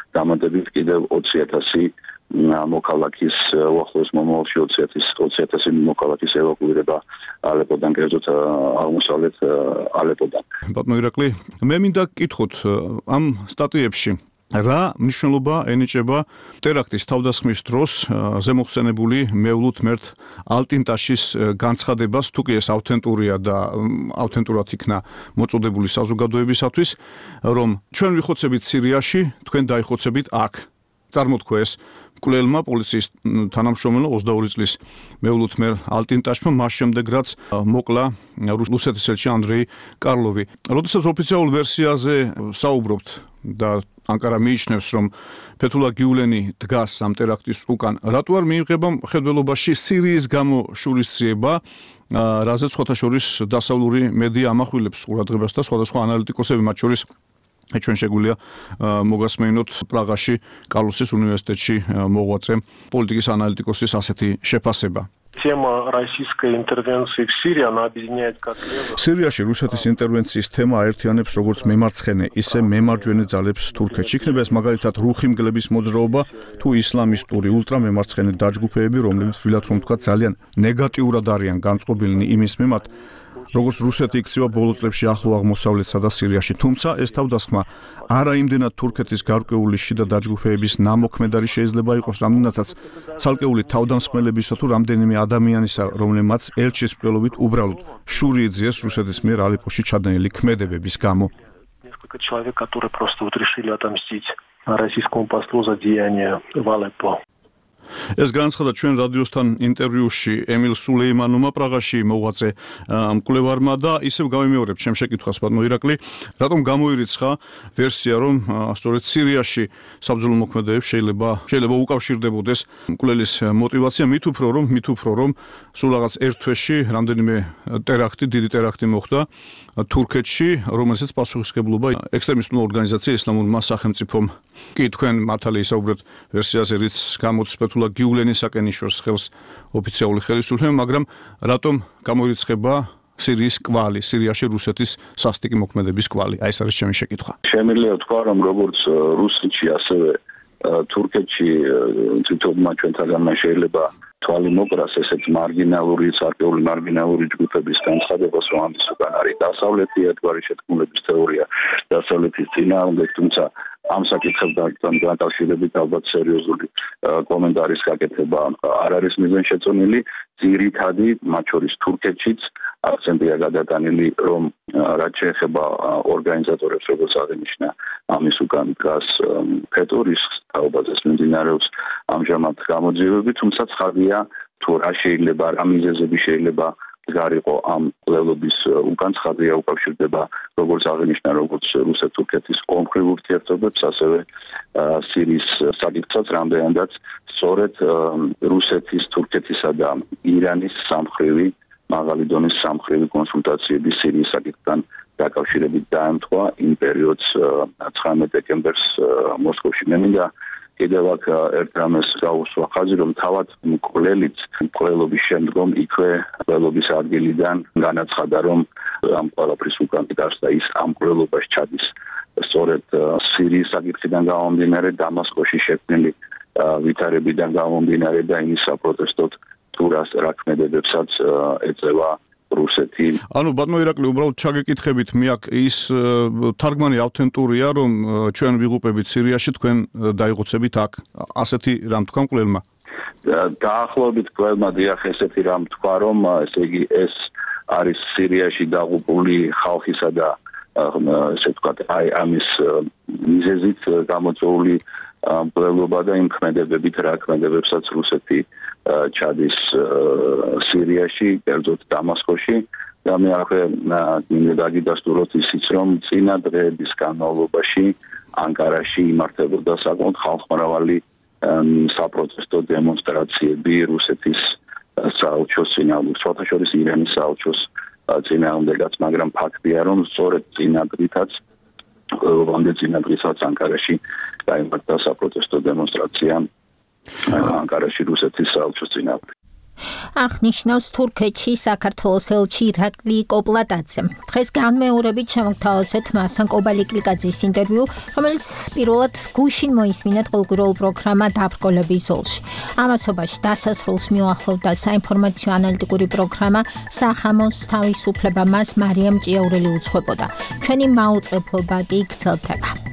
M: 20000 მოქალაქის უახლოეს მომავალში 20000 მოქალაქის ევაკუირება ალეპოდან, კერძოდ აღმოსავლეთ ალეპოდან.
A: ბატონო ირაკლი, მე მინდა გკითხოთ ამ სტატიებში რა მნიშვნელობა ენიჭება ტერაქტის თავდასხმის დროს ზემოხსენებული მევლութ მერთ ალტინტაშის განცხადებას, თუ კი ეს ავთენტურია და ავთენტურად იქნა მოწოდებული საზოგადოებისათვის, რომ ჩვენ ვიხოცებით სირიაში, თქვენ დაიხოცებით აქ. წარმოთქვა ეს მკვლელმა პოლიციის თანამშრომელმა 22 წლის მევლութ მერ ალტინტაშმა, მას შემდეგ რაც მოკლა რუსეთის ელჩი ანდრეი კარლოვი. როდესაც ოფიციალურ ვერსიაზე საუბრობთ და ანკარა მიიჩნევს, რომ ფეთულა გიულენი დგას ამ ტერაქტის უკან, რატო არ მიიღება მხედველობაში სირიის გამო შურისძიება, რაზეც სხვათა შორის დასავლური მედია ამახვილებს ყურადღებას და სხვადასხვა ანალიტიკოსები, მათ შორის ჩვენ შეგვიძლია მოგასმენოთ პრაღაში კარლოსის უნივერსიტეტში მოღვაწე პოლიტიკის ანალიტიკოსის ასეთი შეფასება.
N: Тема российской интервенции в Сирии, она объединяет как левых.
A: სირიაში რუსეთის ინტერვენციის თემა აერთიანებს როგორც მემარცხენე, ისე მემარჯვენე ძალებს თურქეთში. იქნება ეს მაგალითად რუხიმგლების მოძრაობა თუ ისლამისტური ულტრამემარცხენე დაჯგუფებები, რომლებიც თვლათ რომ თქვა ძალიან ნეგატიურად არიან განწყობილნი იმის მიმართ, როგორც რუსეთი იქცევა ბოლო წლებში ახლო აღმოსავლეთსა და სირიაში. თუმცა ეს თავდასხმა არა იმდენად თურქეთის გარკვეული შიდა დაჯგუფებების ნამოქმედარი შეიძლება იყოს, რამდენადაც ცალკეული თავდამსხმელებისა თუ რამდენიმე ადამიანისა, რომლებმაც ელჩის მკვლელობით უბრალოდ შური იძიეს რუსეთის მიერ ალეპოში ჩადენილი ქმედებების გამო.
N: Несколько человек, которые просто вот решили отомстить российскому послу за деяния в Алеппо.
A: ეს განცხადა ჩვენ რადიოსთან ინტერვიუში ემილ სულეიმანოვმა პრაღაში მოღვაწე მკვლევარმა და ისევ გავიმეორებ ჩემ შეკითხვას ბატონო ირაკლი, რატომ გამოირიცხა ვერსია, რომ სწორედ სირიაში საბრძოლო მოქმედებებს შეიძლება უკავშირდებოდეს მკვლელის мотивация, მით უფრო რომ სულ რაღაც ერთ თვეში რამდენიმე დიდი ტერაქტი მოხდა თურქეთში, რომელსაც პასუხისმგებლობა ექსტრემისტული ორგანიზაცია ისლამურმა სახელმწიფომ. კი თქვენ მართალი ისაუბრეთ ვერსიაზე, რის გამოც ფეთულა გიულენისაკენ იშორს ხელს ოფიციალური ხელისუფლება, მაგრამ რატომ გამოირიცხება სირიის კვალი, სირიაში რუსეთის სასტიკი მოქმედების კვალი? აი ეს არის ჩემი შეკითხვა.
M: შემიძლია თქვა, რომ როგორც რუსეთში, ასევე თურქეთში თვითონმა ჩვენთაგანმა შეიძლება თვალი მოკრას ესეთ ცალკეული მარგინალური ჯგუფების განცხადებას, რომ ამის უკან არის დასავლეთი ერთგვარი შეთქმულების თეორია, დასავლეთის წინააღმდეგ, თუმცა ამ საკითხებთან დაკავშირებით ალბათ სერიოზული კომენტარის გაკეთება არ არის მიზანშეწონილი. ძირითადი, მათ შორის თურქეთშიც აქცენტია გადატანილი, რომ რაც შეეხება ორგანიზატორებს, როგორც აღინიშნა, ამის უკან დგას ფეტურის თაობაზე მიმდინარეობს ამჟამად გამოძიებები, თუმცა ცხადია, თუ რა შეიძლება, რა მიზეზები შეიძლება გარიყო ამ კვლევების უკან, ცხადია უკავშირდება როგორც აღინიშნა, როგორც რუსეთ-თურქეთის ომხრივ ურთიერთობებს, ასევე სირიის საკითხსაც, რამდენადაც სწორედ რუსეთის, თურქეთისა და ირანის სამხრივი მაღალი დონის სამხრივი კონსულტაციები სირიის საკითხთან დაკავშირებით დაემთხვა იმ პერიოდს 19 დეკემბერს მოსკოვში. მე მინდა კიდევ აქ ერთ რამეს გავუსვა ხაზი, რომ თავად მკვლელობის შემდგომ იქვე მკვლელობის ადგილიდან განაცხადა, რომ ამ ყველაფრის უკან დგას და ის ამ მკვლელობას ჩადის სწორედ სირიის საკითხიდან გამომდინარე, დამასკოში შექმნილი ვითარებიდან გამომდინარე და იმის საპროტესტოდ თუ რა ქმედებებსაც ეწევა რუსეთი.
A: ანუ ბატონო ირაკლი, უბრალოდ ჩაგეკითხებით, მე აქ ის თარგმანი ავთენტურია, რომ ჩვენ ვიღუპებით სირიაში, თქვენ დაიღუცებით აქ. ასეთი რამ თქვა მკვლელმა?
M: დაახლოებით მკვლელმა დიახ ესეთი რამ თქვა, რომ ესე იგი ეს არის სირიაში დაღუპული ხალხისა და ესე ვთქვათ, აი ამის მიზეზით გამოწვეული მკვლელობა და იმ ქმედებებით, რა ქმედებებსაც რუსეთი ჩადის სირიაში, კერძოდ დამასკოში და მე აქვე დაგიდასტუროთ ისიც, რომ წინა დღეების განმავლობაში ანკარაში იმართებოდა საკმაოდ ხალხმრავალი საპროტესტო დემონსტრაციები რუსეთის საელჩოს წინააღმდეგ, შოთაშორის ირანის საელჩოს წინააღმდეგაც, მაგრამ ფაქტია, რომ სწორედ წინადრითაც ანკარაში გაიმართა საპროტესტო დემონსტრაცია ანკარაში რუსეთის საელჩოს წინააღმდეგ.
B: აღნიშნავს თურქეთში საქართველოს ელჩი ირაკლი კოპლატაძე. დღეს განმეორებით შემოგთავაზეთ მასან კობალიკლიკაძის ინტერვიუ, რომელიც პირველად გუშინ მოისმინეთ ყოველკვირეულ პროგრამა დაბრკოლების ზოლში. ამასობაში დასასრულს მიუახლოვდა საინფორმაციო ანალიტიკური პროგრამა სახამოს თავისუფლება, მას მარიამ ჭიაურელი უძღვებოდა. ჩვენი მაუწყებლობა კი გრძელდება.